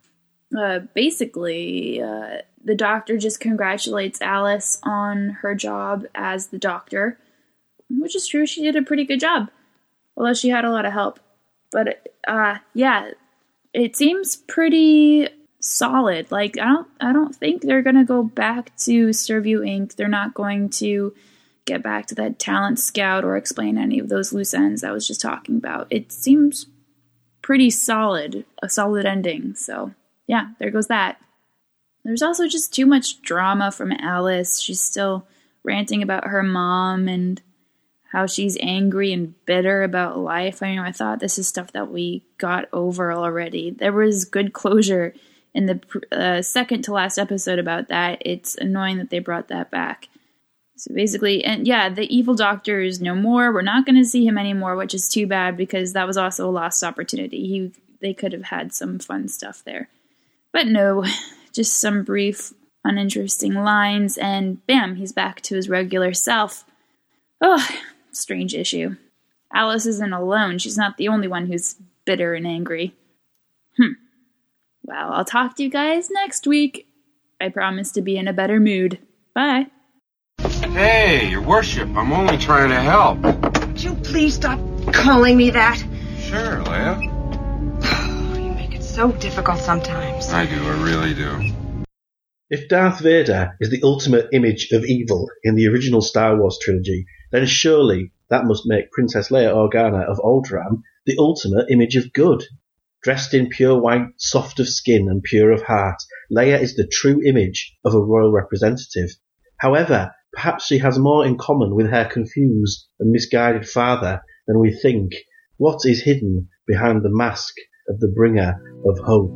Uh, basically, uh, the Doctor just congratulates Alice on her job as the Doctor, which is true. She did a pretty good job, although she had a lot of help. But, uh, yeah, it seems pretty solid. Like, I don't, I don't think they're gonna go back to Serviu Incorporated. They're not going to get back to that talent scout or explain any of those loose ends I was just talking about. It seems pretty solid, a solid ending. So yeah, there goes that. There's also just too much drama from Alice. She's still ranting about her mom and how she's angry and bitter about life. I mean, I thought this is stuff that we got over already. There was good closure in the uh, second to last episode about that. It's annoying that they brought that back. So basically, and yeah, the evil doctor is no more. We're not going to see him anymore, which is too bad because that was also a lost opportunity. He, they could have had some fun stuff there. But no, just some brief, uninteresting lines, and bam, he's back to his regular self. Oh, strange issue. Alice isn't alone. She's not the only one who's bitter and angry. Hmm. Well, I'll talk to you guys next week. I promise to be in a better mood. Bye. Hey, your worship, I'm only trying to help. Would you please stop calling me that? Sure, Leia. You make it so difficult sometimes. I do, I really do. If Darth Vader is the ultimate image of evil in the original Star Wars trilogy, then surely that must make Princess Leia Organa of Alderaan the ultimate image of good. Dressed in pure white, soft of skin and pure of heart, Leia is the true image of a royal representative. However, perhaps she has more in common with her confused and misguided father than we think. What is hidden behind the mask of the bringer of hope?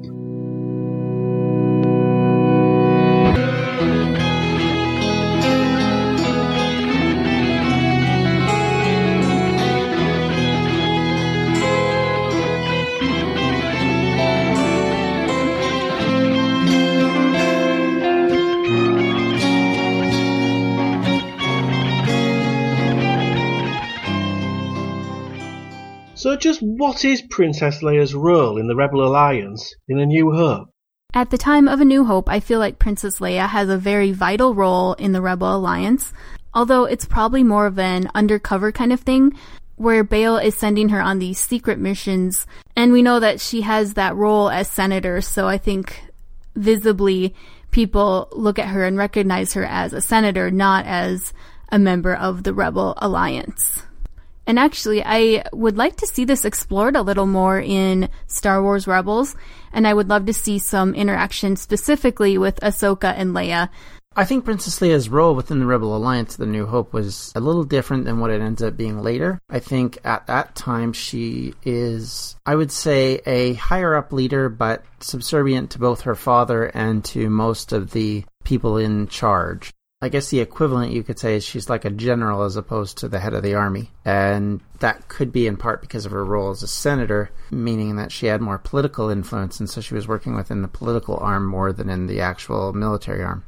So just what is Princess Leia's role in the Rebel Alliance in A New Hope? At the time of A New Hope, I feel like Princess Leia has a very vital role in the Rebel Alliance, although it's probably more of an undercover kind of thing, where Bail is sending her on these secret missions, and we know that she has that role as senator, so I think visibly people look at her and recognize her as a senator, not as a member of the Rebel Alliance. And actually, I would like to see this explored a little more in Star Wars Rebels, and I would love to see some interaction specifically with Ahsoka and Leia. I think Princess Leia's role within the Rebel Alliance, The New Hope, was a little different than what it ends up being later. I think at that time she is, I would say, a higher-up leader, but subservient to both her father and to most of the people in charge. I guess the equivalent you could say is she's like a general as opposed to the head of the army. And that could be in part because of her role as a senator, meaning that she had more political influence, and so she was working within the political arm more than in the actual military arm.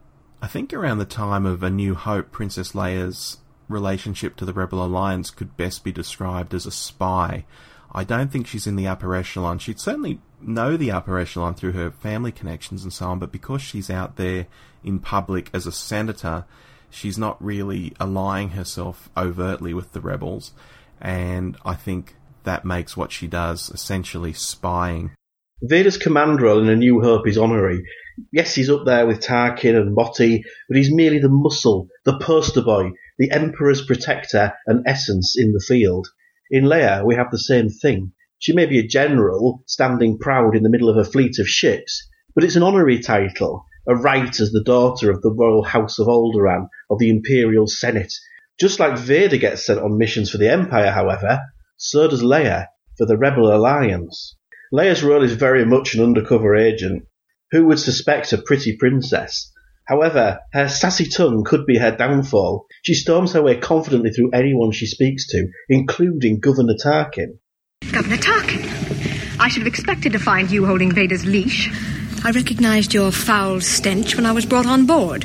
I think around the time of A New Hope, Princess Leia's relationship to the Rebel Alliance could best be described as a spy. I don't think she's in the upper echelon. She'd certainly know the upper echelon through her family connections and so on, but because she's out there in public as a senator, she's not really allying herself overtly with the rebels, and I think that makes what she does essentially spying. Vader's command role in A New Hope is honorary. Yes, he's up there with Tarkin and Motti, but he's merely the muscle, the poster boy, the Emperor's protector and essence in the field. In Leia, we have the same thing. She may be a general, standing proud in the middle of a fleet of ships, but it's an honorary title, a right as the daughter of the royal house of Alderaan, of the Imperial Senate. Just like Vader gets sent on missions for the Empire, however, so does Leia for the Rebel Alliance. Leia's role is very much an undercover agent. Who would suspect a pretty princess? However, her sassy tongue could be her downfall. She storms her way confidently through anyone she speaks to, including Governor Tarkin. Governor Tarkin, I should have expected to find you holding Vader's leash. I recognized your foul stench when I was brought on board.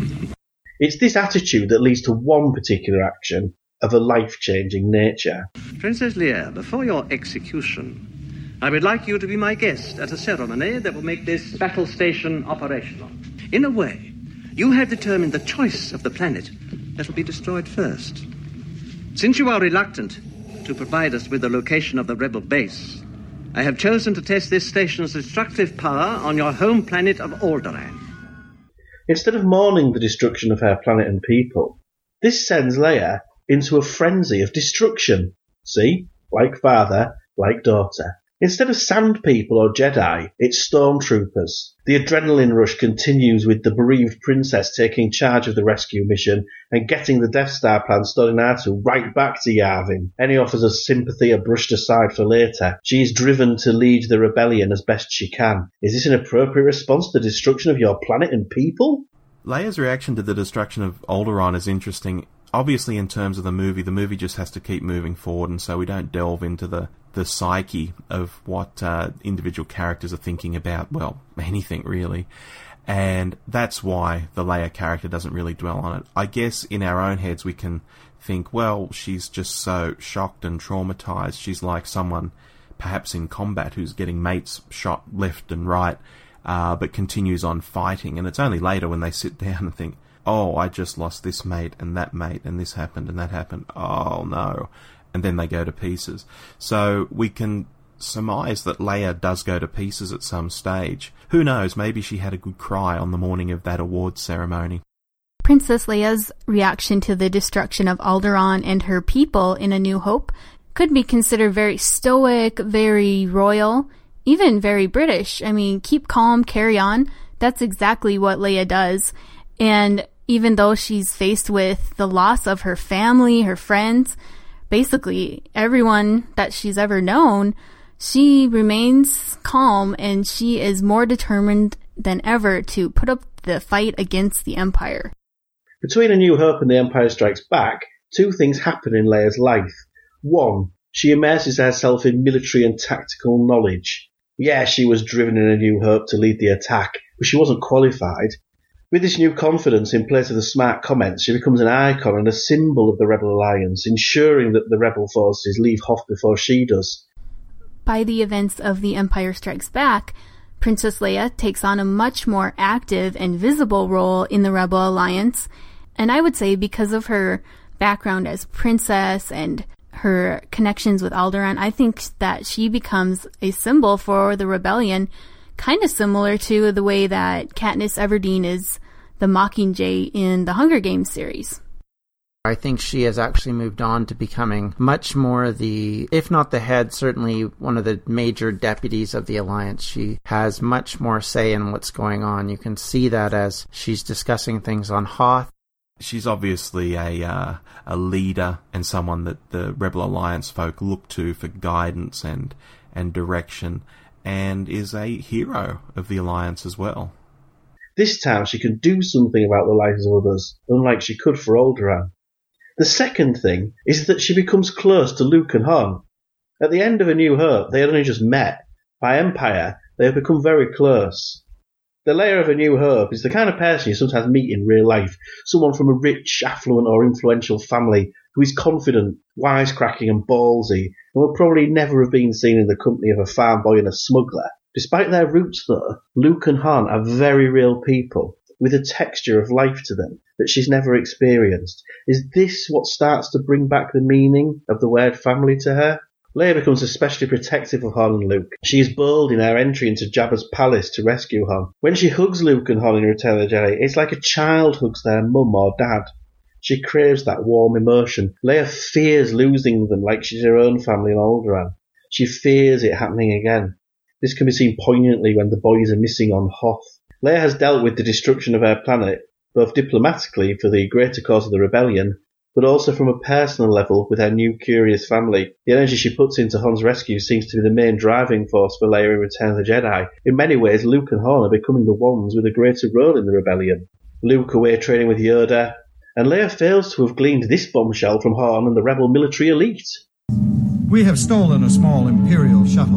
It's this attitude that leads to one particular action of a life-changing nature. Princess Leia, before your execution, I would like you to be my guest at a ceremony that will make this battle station operational. In a way, you have determined the choice of the planet that will be destroyed first. Since you are reluctant to provide us with the location of the rebel base, I have chosen to test this station's destructive power on your home planet of Alderaan. Instead of mourning the destruction of her planet and people, This sends Leia into a frenzy of destruction. See? Like father, like daughter. Instead of sand people or Jedi, it's stormtroopers. The adrenaline rush continues with the bereaved princess taking charge of the rescue mission and getting the Death Star plan Stodinatu right back to Yavin. Any offers of sympathy are brushed aside for later. She is driven to lead the rebellion as best she can. Is this an appropriate response to the destruction of your planet and people? Leia's reaction to the destruction of Alderaan is interesting. Obviously, in terms of the movie, the movie just has to keep moving forward, and so we don't delve into the, the psyche of what uh, individual characters are thinking about, well, anything really. And that's why the Leia character doesn't really dwell on it. I guess in our own heads we can think, well, she's just so shocked and traumatized. She's like someone, perhaps in combat, who's getting mates shot left and right, uh, but continues on fighting. And it's only later when they sit down and think, oh, I just lost this mate and that mate and this happened and that happened. Oh, no. And then they go to pieces. So we can surmise that Leia does go to pieces at some stage. Who knows, maybe she had a good cry on the morning of that awards ceremony. Princess Leia's reaction to the destruction of Alderaan and her people in A New Hope could be considered very stoic, very royal, even very British. I mean, keep calm, carry on. That's exactly what Leia does. And even though she's faced with the loss of her family, her friends, basically everyone that she's ever known, she remains calm and she is more determined than ever to put up the fight against the Empire. Between A New Hope and The Empire Strikes Back, two things happen in Leia's life. One, she immerses herself in military and tactical knowledge. Yeah, she was driven in A New Hope to lead the attack, but she wasn't qualified. With this new confidence in place of the smart comments, she becomes an icon and a symbol of the Rebel Alliance, ensuring that the Rebel forces leave Hoth before she does. By the events of The Empire Strikes Back, Princess Leia takes on a much more active and visible role in the Rebel Alliance, and I would say because of her background as princess and her connections with Alderaan, I think that she becomes a symbol for the rebellion, kind of similar to the way that Katniss Everdeen is the Mockingjay in the Hunger Games series. I think she has actually moved on to becoming much more the, if not the head, certainly one of the major deputies of the Alliance. She has much more say in what's going on. You can see that as she's discussing things on Hoth. She's obviously a uh, a leader and someone that the Rebel Alliance folk look to for guidance and and direction, and is a hero of the Alliance as well. This time she can do something about the lives of others, unlike she could for Alderaan. The second thing is that she becomes close to Luke and Han. At the end of A New Hope, they had only just met. By Empire, they have become very close. The Leia of A New Hope is the kind of person you sometimes meet in real life, someone from a rich, affluent or influential family who is confident, wisecracking and ballsy, and would probably never have been seen in the company of a farm boy and a smuggler. Despite their roots, though, Luke and Han are very real people, with a texture of life to them that she's never experienced. Is this what starts to bring back the meaning of the word family to her? Leia becomes especially protective of Han and Luke. She is bold in her entry into Jabba's palace to rescue Han. When she hugs Luke and Han in Return of the Jedi, it's like a child hugs their mum or dad. She craves that warm emotion. Leia fears losing them like she's her own family in Alderaan. She fears it happening again. This can be seen poignantly when the boys are missing on Hoth. Leia has dealt with the destruction of her planet, both diplomatically for the greater cause of the rebellion, but also from a personal level with her new curious family. The energy she puts into Han's rescue seems to be the main driving force for Leia in Return of the Jedi. In many ways, Luke and Han are becoming the ones with a greater role in the rebellion. Luke away training with Yoda, and Leia fails to have gleaned this bombshell from Han and the rebel military elite. We have stolen a small Imperial shuttle.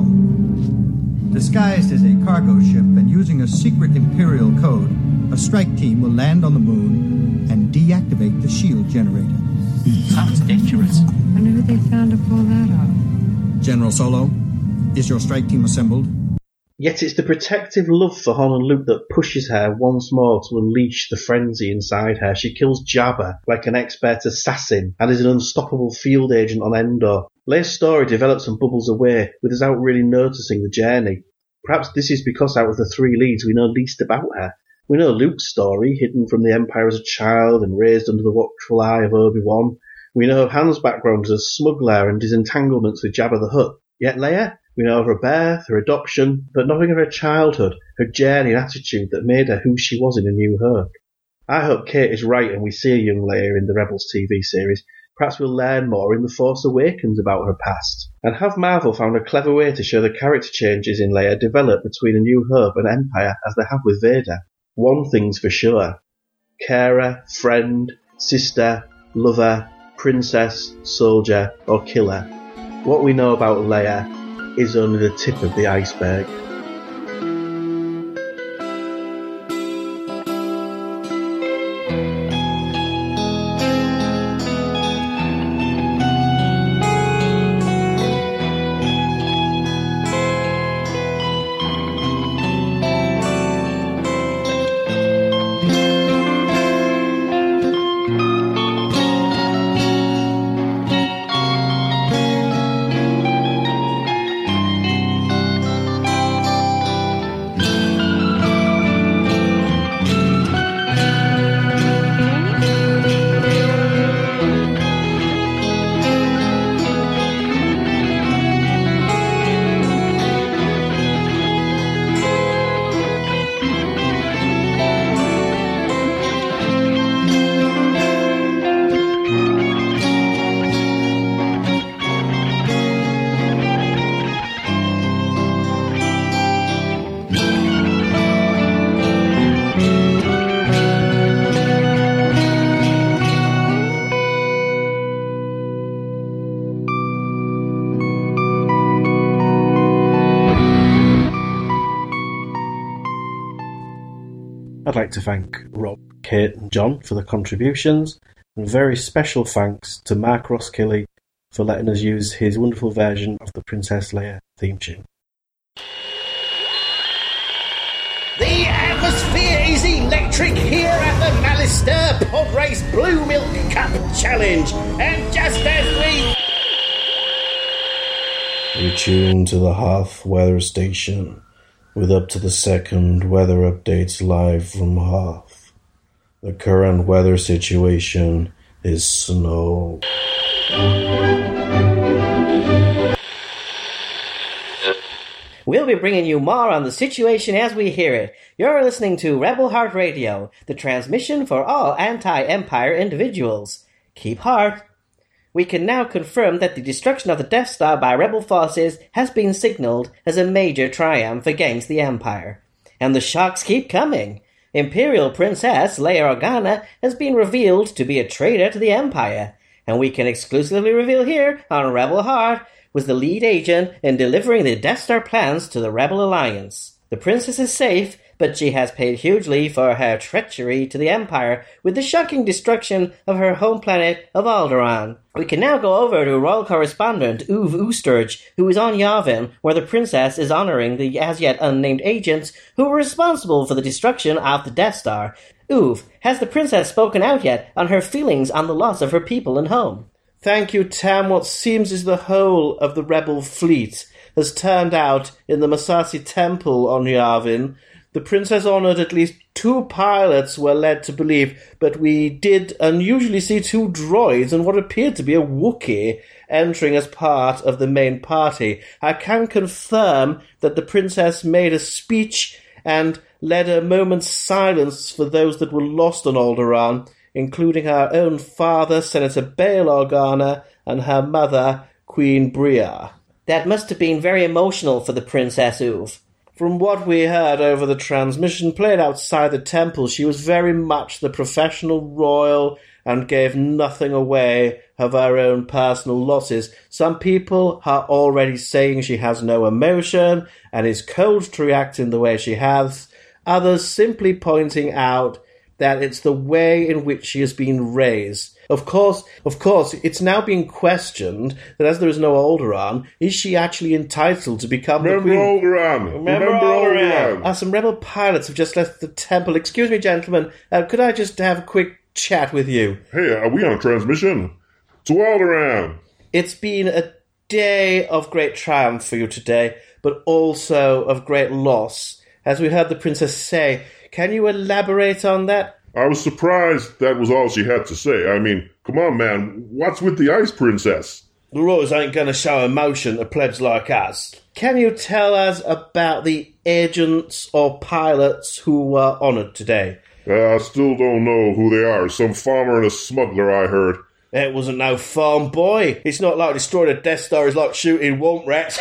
Disguised as a cargo ship and using a secret Imperial code, a strike team will land on the moon and deactivate the shield generator. Sounds dangerous. I wonder who they found to pull that off. General Solo, is your strike team assembled? Yet it's the protective love for Han and Luke that pushes her once more to unleash the frenzy inside her. She kills Jabba like an expert assassin and is an unstoppable field agent on Endor. Leia's story develops and bubbles away with us out really noticing the journey. Perhaps this is because out of the three leads we know least about her. We know Luke's story, hidden from the Empire as a child and raised under the watchful eye of Obi-Wan. We know of Han's background as a smuggler and his entanglements with Jabba the Hutt. Yet Leia, we know of her birth, her adoption, but nothing of her childhood, her journey and attitude that made her who she was in A New Hope. I hope Kate is right and we see a young Leia in the Rebels T V series. Perhaps we'll learn more in The Force Awakens about her past. And have Marvel found a clever way to show the character changes in Leia develop between A New Hope and Empire as they have with Vader? One thing's for sure. Carer, friend, sister, lover, princess, soldier, or killer. What we know about Leia is only the tip of the iceberg. I'd like to thank Rob, Kate and John for the contributions, and very special thanks to Mark Roskilly for letting us use his wonderful version of the Princess Leia theme tune. The atmosphere is electric here at the Mallister Podrace Blue Milk Cup Challenge, and just as we... Retune to the Hoth weather station with up to the second weather updates live from Hoth. The current weather situation is snow. We'll be bringing you more on the situation as we hear it. You're listening to Rebel Heart Radio, the transmission for all anti-Empire individuals. Keep heart. We can now confirm that the destruction of the Death Star by Rebel forces has been signaled as a major triumph against the Empire. And the shocks keep coming. Imperial Princess Leia Organa has been revealed to be a traitor to the Empire, and we can exclusively reveal here on Rebel Heart was the lead agent in delivering the Death Star plans to the Rebel Alliance. The princess is safe, but she has paid hugely for her treachery to the Empire with the shocking destruction of her home planet of Alderaan. We can now go over to Royal Correspondent Uwe Oosterge, who is on Yavin, where the princess is honouring the as-yet unnamed agents who were responsible for the destruction of the Death Star. Uwe, has the princess spoken out yet on her feelings on the loss of her people and home? Thank you, Tam. What seems is the whole of the rebel fleet has turned out in the Masasi Temple on Yavin. The princess honoured at least two pilots, we're led to believe, but we did unusually see two droids and what appeared to be a Wookiee entering as part of the main party. I can confirm that the princess made a speech and led a moment's silence for those that were lost on Alderaan, including her own father, Senator Bail Organa, and her mother, Queen Breha. That must have been very emotional for the Princess Uwe. From what we heard over the transmission played outside the temple, she was very much the professional royal and gave nothing away of her own personal losses. Some people are already saying she has no emotion and is cold to react in the way she has. Others simply pointing out that it's the way in which she has been raised. Of course, of course, it's now being questioned that as there is no Alderaan, is she actually entitled to become Remember the queen? Alderaan. Remember, Remember Alderaan. Alderaan. Uh, some rebel pilots have just left the temple. Excuse me, gentlemen, uh, could I just have a quick chat with you? Hey, are we on transmission? To Alderaan. It's been a day of great triumph for you today, but also of great loss. As we heard the princess say, Can you elaborate on that? I was surprised that was all she had to say. I mean, come on, man, what's with the Ice Princess? The Royals ain't going to show emotion to plebs like us. Can you tell us about the agents or pilots who were honoured today? Uh, I still don't know who they are. Some farmer and a smuggler, I heard. It wasn't no farm boy. It's not like destroying a Death Star is like shooting womp rats.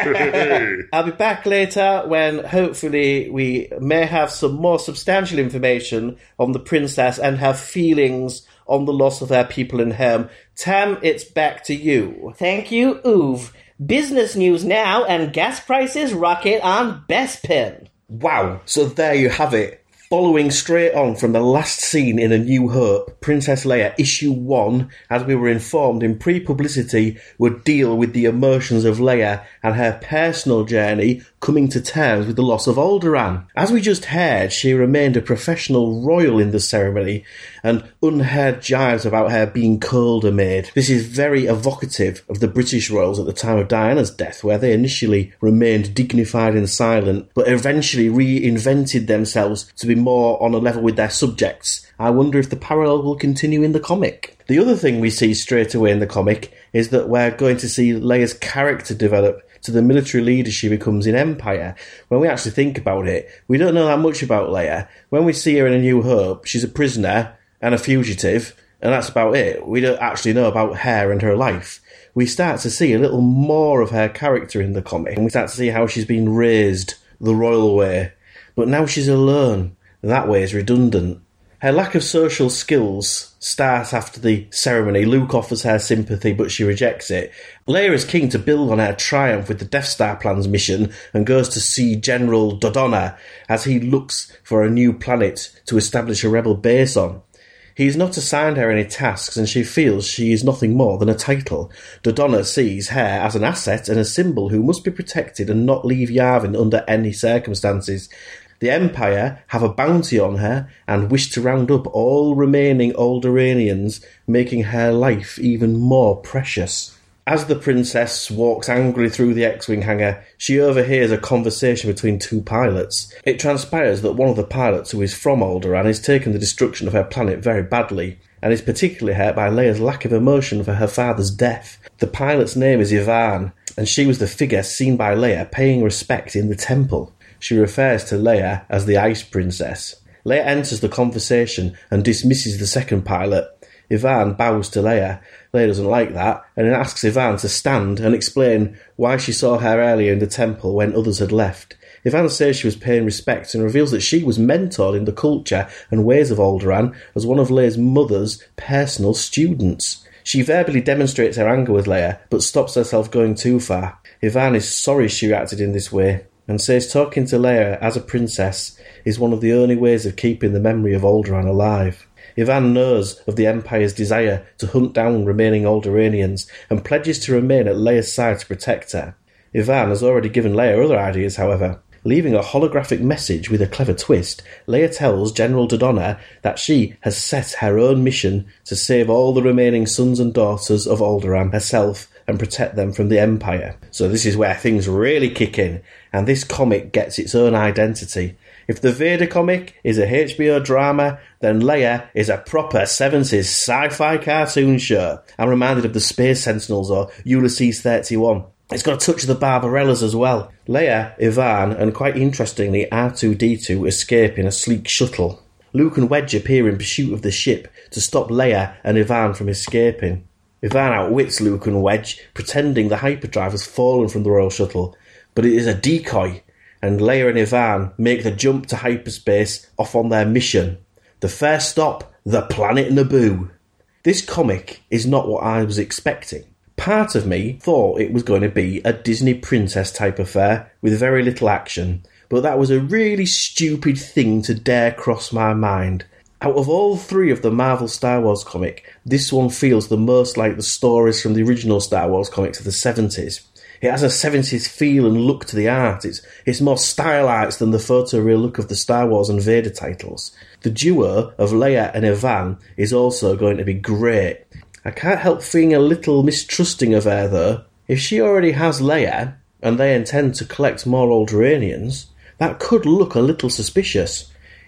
I'll be back later when hopefully we may have some more substantial information on the princess and her feelings on the loss of her people and home. Tam, it's back to you. Thank you, Oov. Business news now, and gas prices rocket on Bespin. Wow, so there you have it. Following straight on from the last scene in A New Hope, Princess Leia Issue one, as we were informed in pre-publicity, would deal with the emotions of Leia and her personal journey coming to terms with the loss of Alderaan. As we just heard, she remained a professional royal in the ceremony, and unheard jibes about her being colder maid. This is very evocative of the British royals at the time of Diana's death, where they initially remained dignified and silent, but eventually reinvented themselves to be more on a level with their subjects. I wonder if the parallel will continue in the comic. The other thing we see straight away in the comic is that we're going to see Leia's character develop to the military leader she becomes in Empire. When we actually think about it, we don't know that much about Leia. When we see her in A New Hope, she's a prisoner and a fugitive, and that's about it. We don't actually know about her and her life. We start to see a little more of her character in the comic, and we start to see how she's been raised the royal way. But now she's alone. That way is redundant. Her lack of social skills starts after the ceremony. Luke offers her sympathy, but she rejects it. Leia is keen to build on her triumph with the Death Star Plan's mission and goes to see General Dodonna as he looks for a new planet to establish a rebel base on. He has not assigned her any tasks, and she feels she is nothing more than a title. Dodonna sees her as an asset and a symbol who must be protected and not leave Yavin under any circumstances. The Empire have a bounty on her and wish to round up all remaining Alderaanians, making her life even more precious. As the princess walks angrily through the X-Wing hangar, she overhears a conversation between two pilots. It transpires that one of the pilots, who is from Alderaan, has taken the destruction of her planet very badly, and is particularly hurt by Leia's lack of emotion for her father's death. The pilot's name is Yvonne, and she was the figure seen by Leia paying respect in the temple. She refers to Leia as the Ice Princess. Leia enters the conversation and dismisses the second pilot. Yvonne bows to Leia. Leia doesn't like that and asks Yvonne to stand and explain why she saw her earlier in the temple when others had left. Yvonne says she was paying respect and reveals that she was mentored in the culture and ways of Alderaan as one of Leia's mother's personal students. She verbally demonstrates her anger with Leia, but stops herself going too far. Yvonne is sorry she reacted in this way, and says talking to Leia as a princess is one of the only ways of keeping the memory of Alderaan alive. Yvonne knows of the Empire's desire to hunt down remaining Alderaanians and pledges to remain at Leia's side to protect her. Yvonne has already given Leia other ideas, however. Leaving a holographic message with a clever twist, Leia tells General Dodonna that she has set her own mission to save all the remaining sons and daughters of Alderaan herself and protect them from the Empire. So this is where things really kick in, and this comic gets its own identity. If the Vader comic is a H B O drama, then Leia is a proper seventies sci-fi cartoon show. I'm reminded of the Space Sentinels or Ulysses thirty-one. It's got a touch of the Barbarellas as well. Leia, Yvonne, and quite interestingly R two D two escape in a sleek shuttle. Luke and Wedge appear in pursuit of the ship to stop Leia and Yvonne from escaping. Yvonne outwits Luke and Wedge, pretending the hyperdrive has fallen from the Royal Shuttle, but it is a decoy, and Leia and Yvonne make the jump to hyperspace off on their mission. The first stop, the planet Naboo. This comic is not what I was expecting. Part of me thought it was going to be a Disney princess type affair with very little action, but that was a really stupid thing to dare cross my mind. Out of all three of the Marvel Star Wars comic, this one feels the most like the stories from the original Star Wars comics of the seventies. It has a seventies feel and look to the art. It's, it's more stylised than the photoreal look of the Star Wars and Vader titles. The duo of Leia and Yvonne is also going to be great. I can't help feeling a little mistrusting of her though. If she already has Leia, and they intend to collect more Alderaanians, that could look a little suspicious.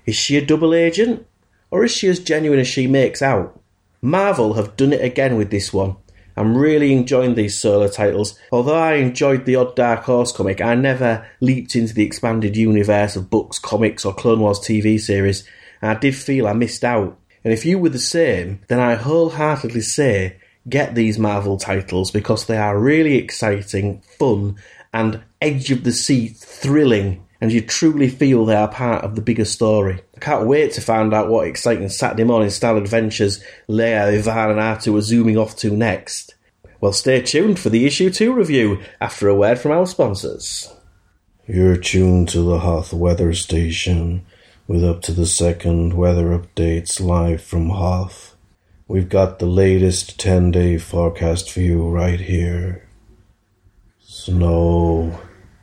Is she a double agent? Or is she as genuine as she makes out? Marvel have done it again with this one. I'm really enjoying these solo titles. Although I enjoyed the odd Dark Horse comic, I never leaped into the expanded universe of books, comics, or Clone Wars T V series, and I did feel I missed out. And if you were the same, then I wholeheartedly say get these Marvel titles because they are really exciting, fun, and edge-of-the-seat thrilling, and you truly feel they are part of the bigger story. I can't wait to find out what exciting Saturday morning style adventures Leia, Ivan and R two are zooming off to next. Well, stay tuned for the Issue two review after a word from our sponsors. You're tuned to the Hoth Weather Station with up to the second weather updates live from Hoth. We've got the latest ten-day forecast for you right here. Snow...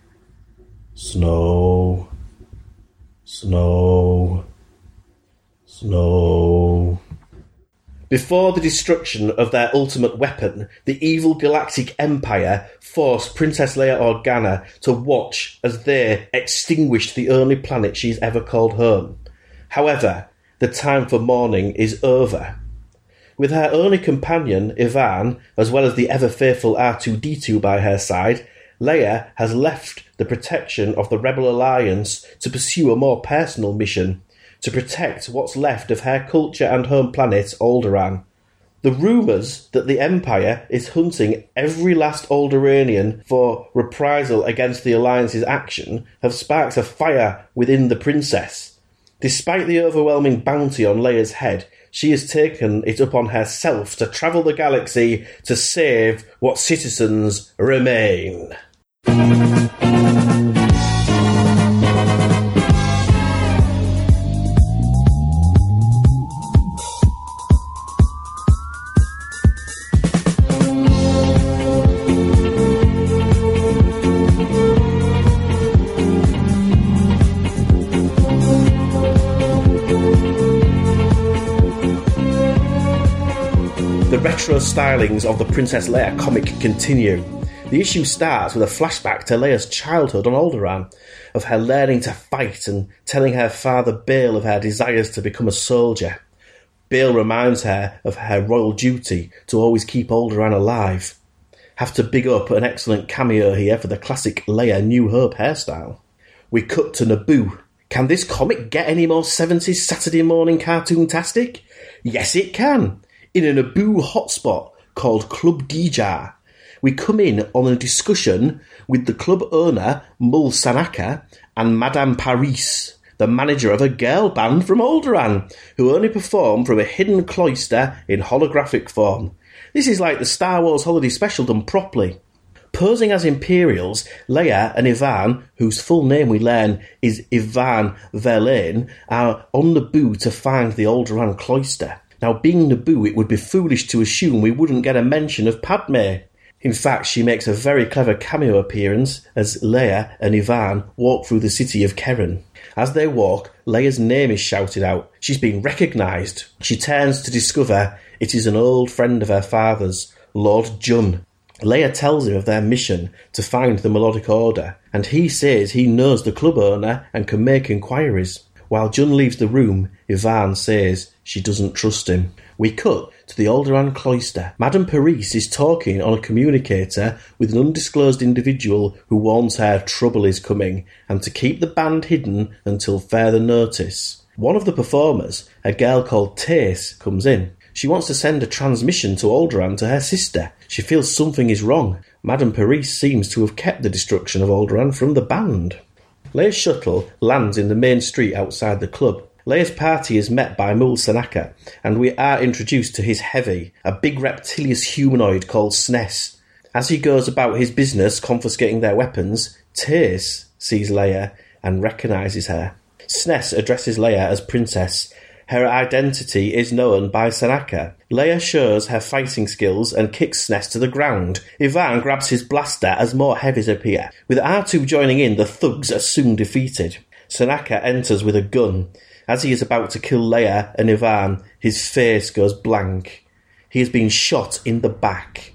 Snow, snow, snow. Before the destruction of their ultimate weapon, the evil Galactic Empire forced Princess Leia Organa to watch as they extinguished the only planet she's ever called home. However, the time for mourning is over. With her only companion, Ivan, as well as the ever-faithful R two D two by her side, Leia has left the protection of the Rebel Alliance to pursue a more personal mission, to protect what's left of her culture and home planet, Alderaan. The rumours that the Empire is hunting every last Alderaanian for reprisal against the Alliance's action have sparked a fire within the princess. Despite the overwhelming bounty on Leia's head, she has taken it upon herself to travel the galaxy to save what citizens remain. The retro stylings of the Princess Leia comic continue. The issue starts with a flashback to Leia's childhood on Alderaan, of her learning to fight and telling her father Bail of her desires to become a soldier. Bail reminds her of her royal duty to always keep Alderaan alive. Have to big up an excellent cameo here for the classic Leia New Hope hairstyle. We cut to Naboo. Can this comic get any more seventies Saturday morning cartoon-tastic? Yes, it can. In a Naboo hotspot called Club Deja, we come in on a discussion with the club owner, Mul Sanaka, and Madame Paris, the manager of a girl band from Alderaan, who only perform from a hidden cloister in holographic form. This is like the Star Wars Holiday Special done properly. Posing as Imperials, Leia and Ivan, whose full name we learn is Ivan Verlaine, are on Naboo to find the Alderaan cloister. Now, being Naboo, it would be foolish to assume we wouldn't get a mention of Padme. In fact, she makes a very clever cameo appearance as Leia and Ivan walk through the city of Keren. As they walk, Leia's name is shouted out. She's been recognised. She turns to discover it is an old friend of her father's, Lord Jun. Leia tells him of their mission to find the Melodic Order, and he says he knows the club owner and can make inquiries. While Jun leaves the room, Ivan says she doesn't trust him. We cut to the Alderaan cloister. Madame Paris is talking on a communicator with an undisclosed individual who warns her trouble is coming and to keep the band hidden until further notice. One of the performers, a girl called Tace, comes in. She wants to send a transmission to Alderaan to her sister. She feels something is wrong. Madame Paris seems to have kept the destruction of Alderaan from the band. Leia's shuttle lands in the main street outside the club. Leia's party is met by Mul Sanaka, and we are introduced to his heavy, a big reptilious humanoid called Sness. As he goes about his business confiscating their weapons, Tace sees Leia and recognises her. Sness addresses Leia as Princess. Her identity is known by Sanaka. Leia shows her fighting skills and kicks Sness to the ground. Ivan grabs his blaster as more heavies appear. With R two joining in, the thugs are soon defeated. Sanaka enters with a gun. As he is about to kill Leia and Ivan, his face goes blank. He has been shot in the back.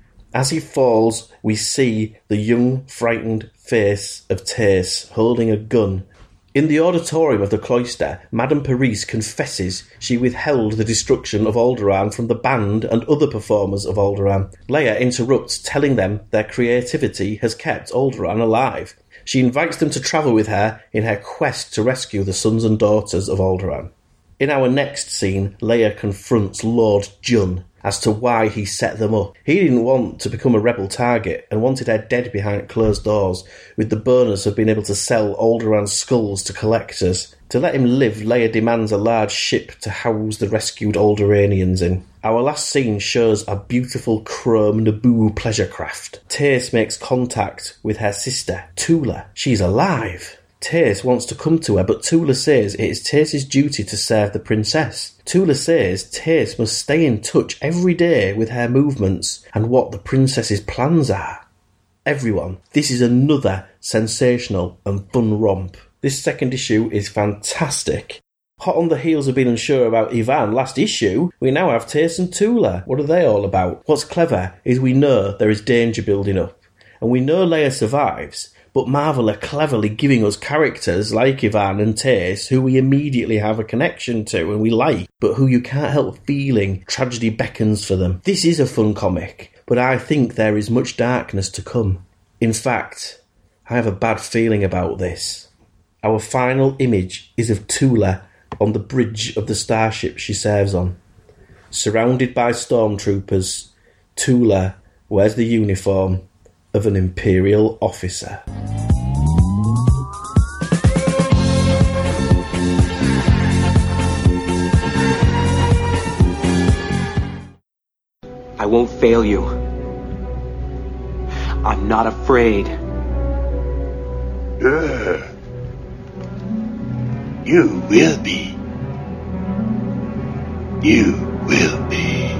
As he falls, we see the young, frightened face of Tace holding a gun. In the auditorium of the cloister, Madame Paris confesses she withheld the destruction of Alderaan from the band and other performers of Alderaan. Leia interrupts, telling them their creativity has kept Alderaan alive. She invites them to travel with her in her quest to rescue the sons and daughters of Alderaan. In our next scene, Leia confronts Lord Jun as to why he set them up. He didn't want to become a rebel target and wanted her dead behind closed doors, with the bonus of being able to sell Alderaan's skulls to collectors. To let him live, Leia demands a large ship to house the rescued Alderaanians in. Our last scene shows a beautiful chrome Naboo pleasure craft. Tace makes contact with her sister, Tula. She's alive. Tace wants to come to her, but Tula says it is Tace's duty to serve the princess. Tula says Tace must stay in touch every day with her movements and what the princess's plans are. Everyone, this is another sensational and fun romp. This second issue is fantastic. Hot on the heels of being unsure about Ivan last issue, we now have Tace and Tula. What are they all about? What's clever is we know there is danger building up, and we know Leia survives, but Marvel are cleverly giving us characters like Ivan and Tace who we immediately have a connection to and we like, but who you can't help feeling tragedy beckons for them. This is a fun comic, but I think there is much darkness to come. In fact, I have a bad feeling about this. Our final image is of Tula on the bridge of the starship she serves on. Surrounded by stormtroopers, Tula wears the uniform of an Imperial officer. I won't fail you. I'm not afraid. Uh, you will be. You will be.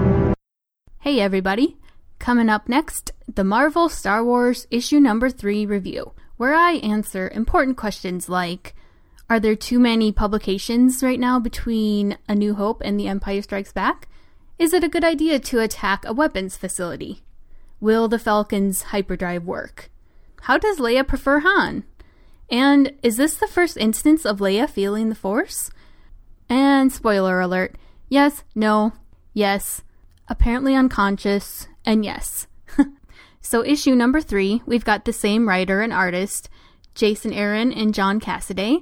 Hey everybody. Coming up next, the Marvel Star Wars issue number three review, where I answer important questions like, are there too many publications right now between A New Hope and The Empire Strikes Back? Is it a good idea to attack a weapons facility? Will the Falcon's hyperdrive work? How does Leia prefer Han? And is this the first instance of Leia feeling the Force? And spoiler alert, yes, no, yes, apparently unconscious, and yes. So issue number three, we've got the same writer and artist, Jason Aaron and John Cassaday.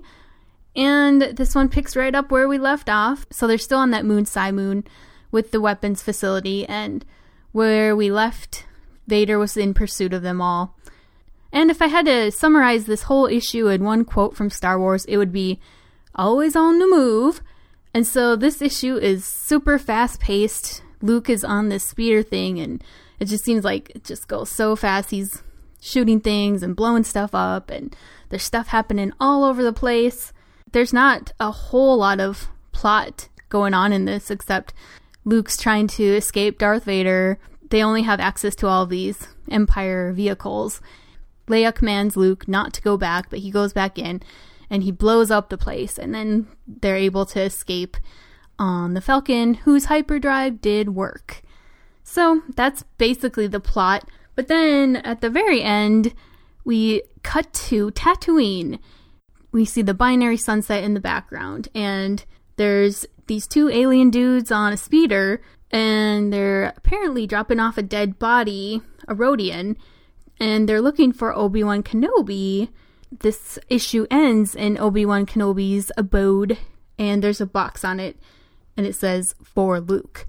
And this one picks right up where we left off. So they're still on that Moon Sai Moon with the weapons facility. And where we left, Vader was in pursuit of them all. And if I had to summarize this whole issue in one quote from Star Wars, it would be, always on the move. And so this issue is super fast-paced. Luke is on this speeder thing, and it just seems like it just goes so fast. He's shooting things and blowing stuff up, and there's stuff happening all over the place. There's not a whole lot of plot going on in this, except Luke's trying to escape Darth Vader. They only have access to all these Empire vehicles. Leia commands Luke not to go back, but he goes back in, and he blows up the place, and then they're able to escape on the Falcon, whose hyperdrive did work. So that's basically the plot. But then at the very end, we cut to Tatooine. We see the binary sunset in the background, and there's these two alien dudes on a speeder, and they're apparently dropping off a dead body, a Rodian, and they're looking for Obi-Wan Kenobi. This issue ends in Obi-Wan Kenobi's abode, and there's a box on it, and it says, for Luke.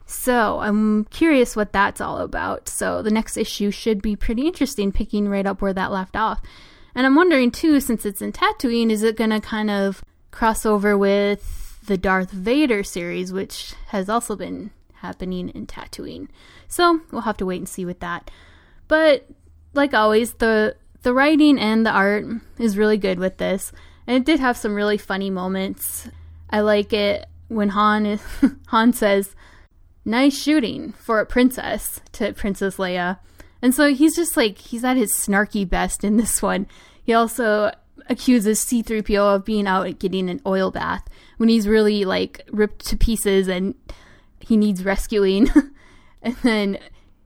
So I'm curious what that's all about. So the next issue should be pretty interesting, picking right up where that left off. And I'm wondering, too, since it's in Tatooine, is it going to kind of cross over with the Darth Vader series, which has also been happening in Tatooine? So we'll have to wait and see with that. But like always, the the writing and the art is really good with this. And it did have some really funny moments. I like it when Han is, Han says, "Nice shooting for a princess," to Princess Leia. And so he's just like, he's at his snarky best in this one. He also accuses C three P O of being out getting an oil bath when he's really like ripped to pieces and he needs rescuing. And then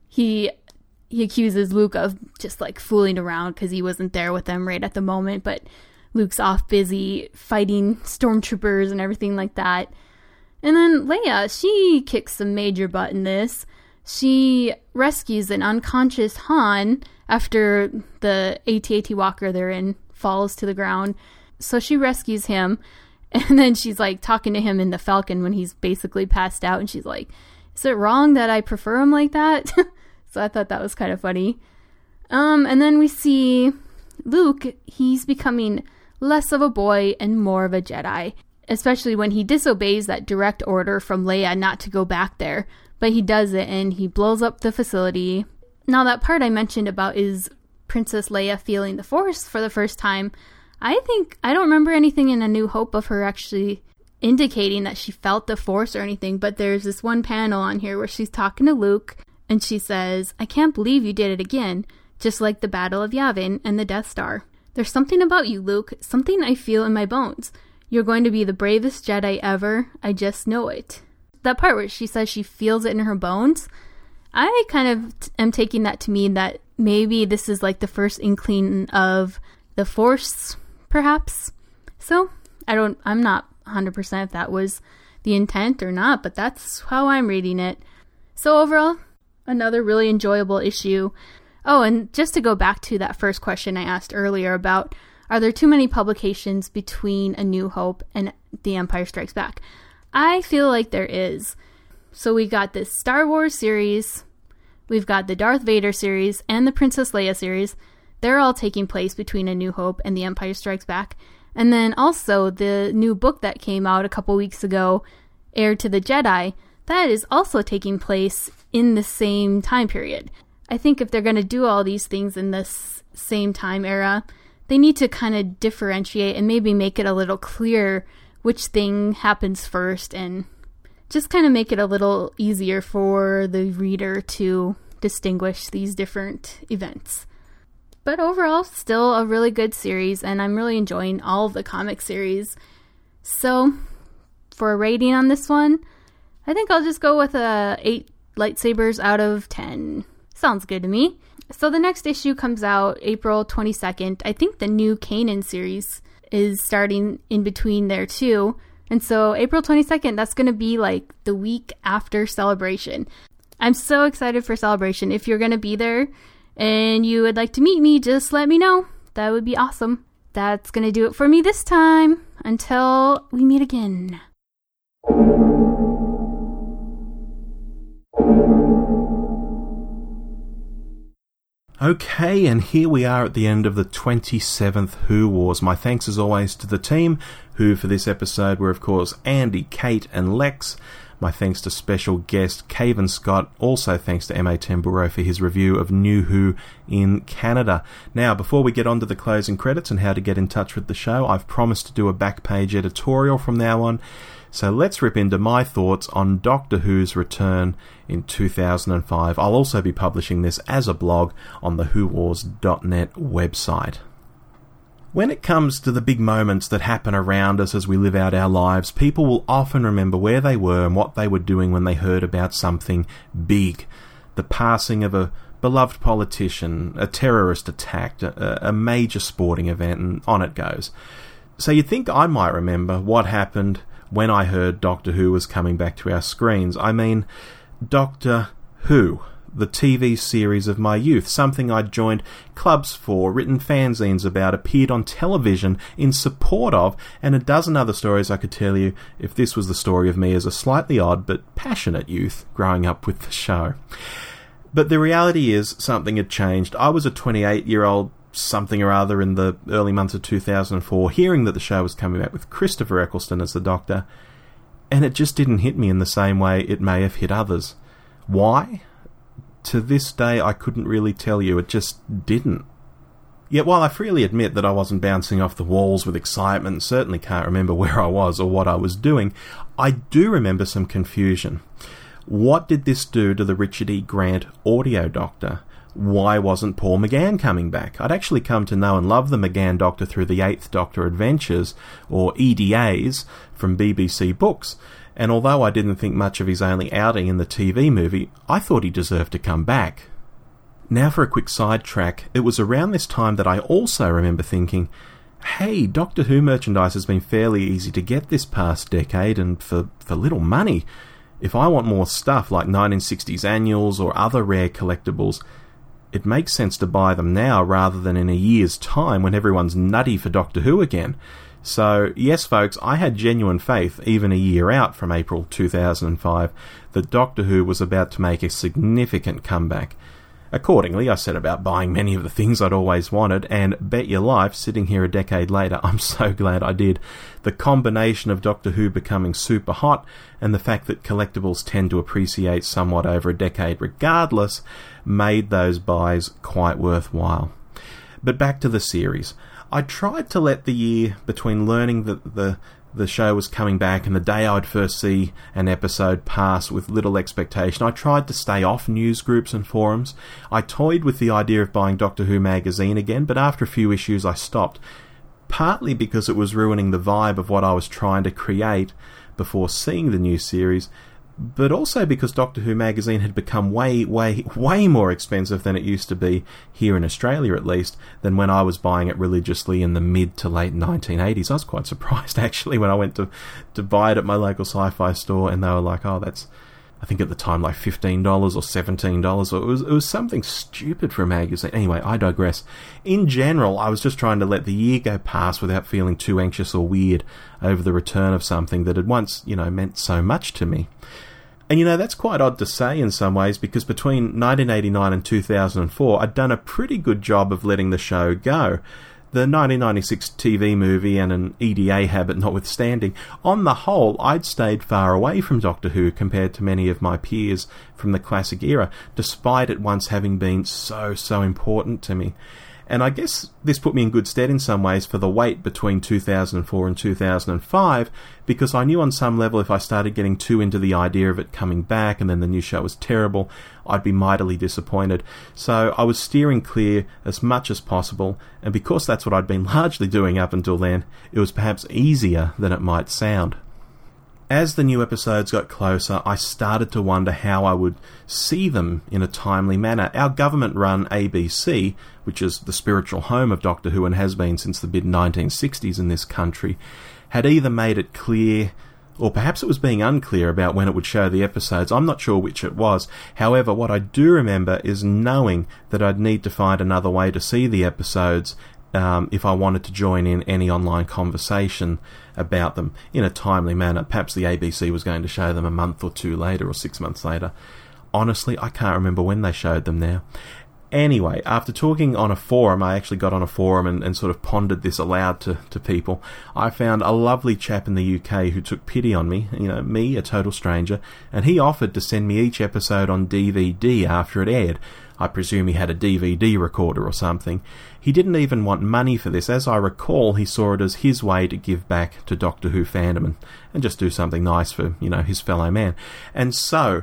he he accuses Luke of just like fooling around because he wasn't there with them right at the moment. But Luke's off busy fighting stormtroopers and everything like that. And then Leia, she kicks some major butt in this. She rescues an unconscious Han after the A T A T walker they're in falls to the ground. So she rescues him, and then she's like talking to him in the Falcon when he's basically passed out, and she's like, is it wrong that I prefer him like that? So I thought that was kind of funny. Um, and then we see Luke, he's becoming less of a boy and more of a Jedi, especially when he disobeys that direct order from Leia not to go back there. But he does it, and he blows up the facility. Now, that part I mentioned about is Princess Leia feeling the Force for the first time. I think, I don't remember anything in A New Hope of her actually indicating that she felt the Force or anything, but there's this one panel on here where she's talking to Luke, and she says, I can't believe you did it again, just like the Battle of Yavin and the Death Star. There's something about you, Luke, something I feel in my bones. You're going to be the bravest Jedi ever, I just know it. That part where she says she feels it in her bones, I kind of t- am taking that to mean that maybe this is like the first inkling of the Force, perhaps. So, I don't, I'm not one hundred percent if that was the intent or not, but that's how I'm reading it. So overall, another really enjoyable issue. Oh, and just to go back to that first question I asked earlier about, are there too many publications between A New Hope and The Empire Strikes Back? I feel like there is. So we got this Star Wars series, we've got the Darth Vader series, and the Princess Leia series. They're all taking place between A New Hope and The Empire Strikes Back. And then also the new book that came out a couple weeks ago, Heir to the Jedi, that is also taking place in the same time period. I think if they're going to do all these things in this same time era, they need to kind of differentiate and maybe make it a little clearer which thing happens first, and just kind of make it a little easier for the reader to distinguish these different events. But overall, still a really good series, and I'm really enjoying all of the comic series. So, for a rating on this one, I think I'll just go with a eight lightsabers out of ten. Sounds good to me. So the next issue comes out April twenty-second. I think the new Kanan series is starting in between there too. And so April twenty-second, that's going to be like the week after Celebration. I'm so excited for Celebration. If you're going to be there and you would like to meet me, just let me know. That would be awesome. That's going to do it for me this time. Until we meet again. Okay, and here we are at the end of the twenty-seventh Who Wars. My thanks as always to the team, who for this episode were of course Andy, Kate and Lex. My thanks to special guest Cavan Scott. Also thanks to M A Tamburo for his review of New Who in Canada. Now, before we get on to the closing credits and how to get in touch with the show, I've promised to do a back page editorial from now on. So let's rip into my thoughts on Doctor Who's return in two thousand five. I'll also be publishing this as a blog on the who wars dot net website. When it comes to the big moments that happen around us as we live out our lives, people will often remember where they were and what they were doing when they heard about something big. The passing of a beloved politician, a terrorist attack, a, a major sporting event, and on it goes. So you'd think I might remember what happened when I heard Doctor Who was coming back to our screens. I mean, Doctor Who, the T V series of my youth, something I'd joined clubs for, written fanzines about, appeared on television in support of, and a dozen other stories I could tell you if this was the story of me as a slightly odd but passionate youth growing up with the show. But the reality is something had changed. I was a twenty-eight-year-old something or other in the early months of two thousand four, hearing that the show was coming back with Christopher Eccleston as the Doctor, and it just didn't hit me in the same way it may have hit others. Why? To this day, I couldn't really tell you. It just didn't. Yet while I freely admit that I wasn't bouncing off the walls with excitement and certainly can't remember where I was or what I was doing, I do remember some confusion. What did this do to the Richard E. Grant audio Doctor? Why wasn't Paul McGann coming back? I'd actually come to know and love the McGann Doctor through the Eighth Doctor Adventures, or E D As, from B B C Books, and although I didn't think much of his only outing in the T V movie, I thought he deserved to come back. Now for a quick sidetrack, it was around this time that I also remember thinking, hey, Doctor Who merchandise has been fairly easy to get this past decade, and for, for little money. If I want more stuff like nineteen sixties annuals or other rare collectibles, it makes sense to buy them now rather than in a year's time when everyone's nutty for Doctor Who again. So, yes folks, I had genuine faith, even a year out from April two thousand five, that Doctor Who was about to make a significant comeback. Accordingly, I set about buying many of the things I'd always wanted, and bet your life, sitting here a decade later, I'm so glad I did. The combination of Doctor Who becoming super hot, and the fact that collectibles tend to appreciate somewhat over a decade regardless, made those buys quite worthwhile. But back to the series. I tried to let the year between learning that the the show was coming back and the day I'd first see an episode pass with little expectation. I tried to stay off news groups and forums. I toyed with the idea of buying Doctor Who magazine again, but after a few issues I stopped, partly because it was ruining the vibe of what I was trying to create before seeing the new series, but also because Doctor Who magazine had become way, way, way more expensive than it used to be, here in Australia at least, than when I was buying it religiously in the mid to late nineteen eighties. I was quite surprised, actually, when I went to, to buy it at my local sci-fi store, and they were like, oh, that's, I think at the time, like fifteen dollars or seventeen dollars. Or it was, it was something stupid for a magazine. Anyway, I digress. In general, I was just trying to let the year go past without feeling too anxious or weird over the return of something that had once, you know, meant so much to me. And you know, that's quite odd to say in some ways, because between nineteen eighty-nine and two thousand four, I'd done a pretty good job of letting the show go. The nineteen ninety-six T V movie and an E D A habit notwithstanding, on the whole, I'd stayed far away from Doctor Who compared to many of my peers from the classic era, despite it once having been so, so important to me. And I guess this put me in good stead in some ways for the wait between two thousand four and two thousand five, because I knew on some level if I started getting too into the idea of it coming back and then the new show was terrible, I'd be mightily disappointed. So I was steering clear as much as possible, and because that's what I'd been largely doing up until then, it was perhaps easier than it might sound. As the new episodes got closer, I started to wonder how I would see them in a timely manner. Our government-run A B C, which is the spiritual home of Doctor Who and has been since the mid nineteen sixties in this country, had either made it clear, or perhaps it was being unclear about when it would show the episodes. I'm not sure which it was. However, what I do remember is knowing that I'd need to find another way to see the episodes Um, if I wanted to join in any online conversation about them in a timely manner. Perhaps the A B C was going to show them a month or two later or six months later. Honestly, I can't remember when they showed them now. Anyway, after talking on a forum, I actually got on a forum and, and sort of pondered this aloud to, to people. I found a lovely chap in the U K who took pity on me, you know, me, a total stranger, and he offered to send me each episode on D V D after it aired. I presume he had a D V D recorder or something. He didn't even want money for this. As I recall, he saw it as his way to give back to Doctor Who fandom and, and just do something nice for, you know, his fellow man. And so,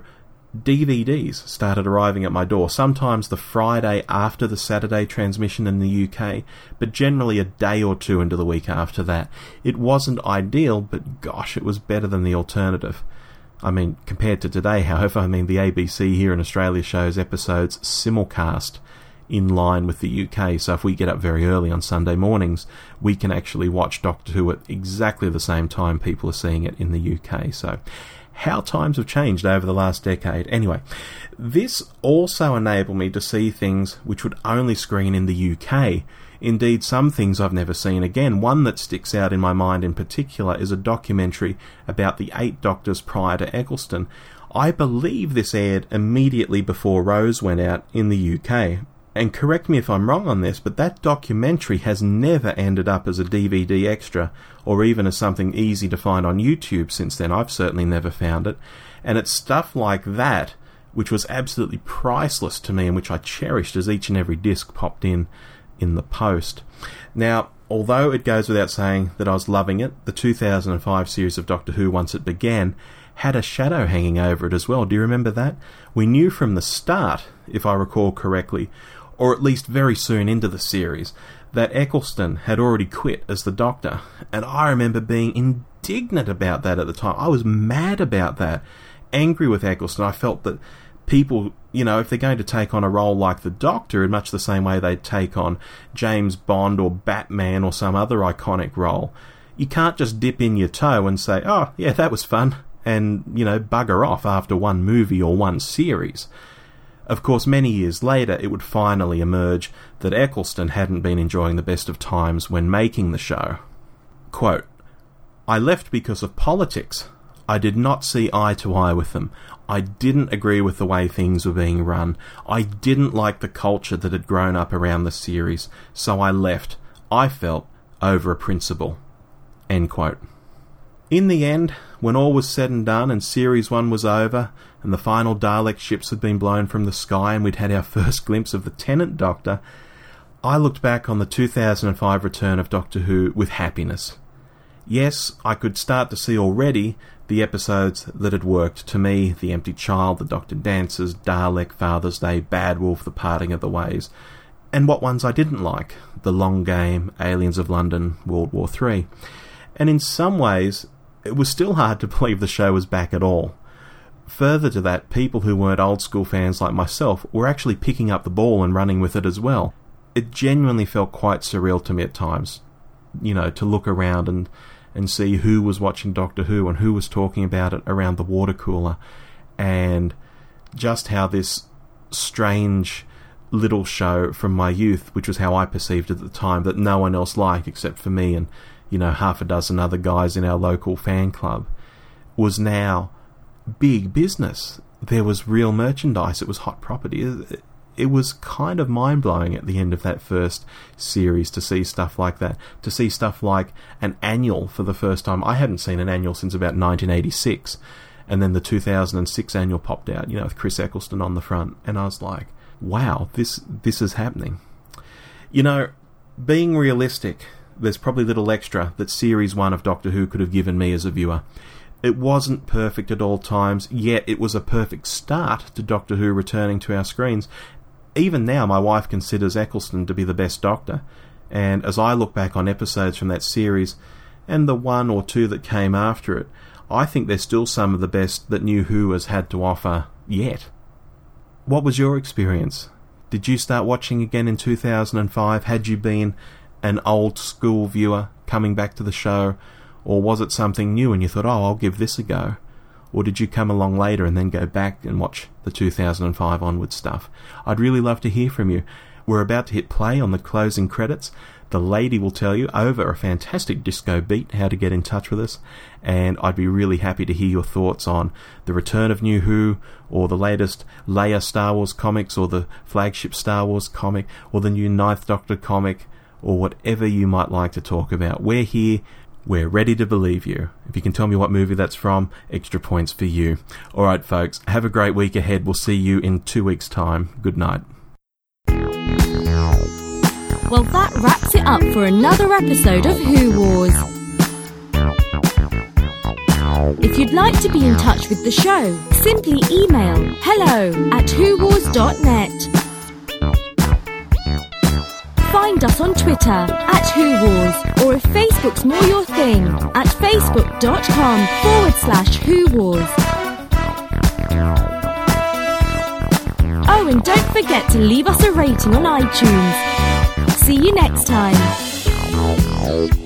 D V Ds started arriving at my door, sometimes the Friday after the Saturday transmission in the U K, but generally a day or two into the week after that. It wasn't ideal, but gosh, it was better than the alternative. I mean, compared to today, however, I mean, the A B C here in Australia shows episodes simulcast in line with the U K, so if we get up very early on Sunday mornings, we can actually watch Doctor Who at exactly the same time people are seeing it in the U K, so how times have changed over the last decade. Anyway, this also enabled me to see things which would only screen in the U K. Indeed, some things I've never seen again. One that sticks out in my mind in particular is a documentary about the eight Doctors prior to Eccleston. I believe this aired immediately before Rose went out in the U K. And correct me if I'm wrong on this, but that documentary has never ended up as a D V D extra, or even as something easy to find on YouTube since then. I've certainly never found it. And it's stuff like that which was absolutely priceless to me and which I cherished as each and every disc popped in in the post. Now, although it goes without saying that I was loving it, the two thousand five series of Doctor Who, once it began, had a shadow hanging over it as well. Do you remember that? We knew from the start, if I recall correctly, or at least very soon into the series, that Eccleston had already quit as the Doctor, and I remember being indignant about that at the time. I was mad about that, angry with Eccleston. I felt that people, you know, if they're going to take on a role like the Doctor in much the same way they'd take on James Bond or Batman or some other iconic role, you can't just dip in your toe and say, oh, yeah, that was fun, and, you know, bugger off after one movie or one series. Of course, many years later, it would finally emerge that Eccleston hadn't been enjoying the best of times when making the show. Quote, "I left because of politics. I did not see eye to eye with them. I didn't agree with the way things were being run. I didn't like the culture that had grown up around the series, so I left, I felt, over a principle." End quote. In the end, when all was said and done and Series one was over, and the final Dalek ships had been blown from the sky and we'd had our first glimpse of the Tenant Doctor, I looked back on the two thousand five return of Doctor Who with happiness. Yes, I could start to see already the episodes that had worked. To me, The Empty Child, The Doctor Dances, Dalek, Father's Day, Bad Wolf, The Parting of the Ways, and what ones I didn't like, The Long Game, Aliens of London, World War Three. And in some ways, it was still hard to believe the show was back at all. Further to that, people who weren't old school fans like myself were actually picking up the ball and running with it as well. It genuinely felt quite surreal to me at times, you know, to look around and, and see who was watching Doctor Who and who was talking about it around the water cooler, and just how this strange little show from my youth, which was how I perceived it at the time, that no one else liked except for me and, you know, half a dozen other guys in our local fan club, was now big business. There was real merchandise. It was hot property. It, it was kind of mind-blowing at the end of that first series to see stuff like that. To see stuff like an annual for the first time. I hadn't seen an annual since about nineteen eighty-six. And then the two thousand six annual popped out, you know, with Chris Eccleston on the front. And I was like, wow, this this is happening. You know, being realistic, there's probably little extra that Series one of Doctor Who could have given me as a viewer. It wasn't perfect at all times, yet it was a perfect start to Doctor Who returning to our screens. Even now, my wife considers Eccleston to be the best Doctor, and as I look back on episodes from that series, and the one or two that came after it, I think they're still some of the best that New Who has had to offer yet. What was your experience? Did you start watching again in two thousand five? Had you been an old school viewer coming back to the show? Or was it something new and you thought, oh, I'll give this a go? Or did you come along later and then go back and watch the two thousand five onward stuff? I'd really love to hear from you. We're about to hit play on the closing credits. The lady will tell you over a fantastic disco beat how to get in touch with us, and I'd be really happy to hear your thoughts on the return of New Who, or the latest Leia Star Wars comics, or the flagship Star Wars comic, or the new Ninth Doctor comic, or whatever you might like to talk about. We're here. We're ready to believe you. If you can tell me what movie that's from, extra points for you. Alright folks, have a great week ahead. We'll see you in two weeks' time. Good night. Well, that wraps it up for another episode of Who Wars. If you'd like to be in touch with the show, simply email hello at who wars dot net. Find us on Twitter at Who Wars, or if Facebook's more your thing, at facebook.com forward slash Who Wars. Oh, and don't forget to leave us a rating on iTunes. See you next time.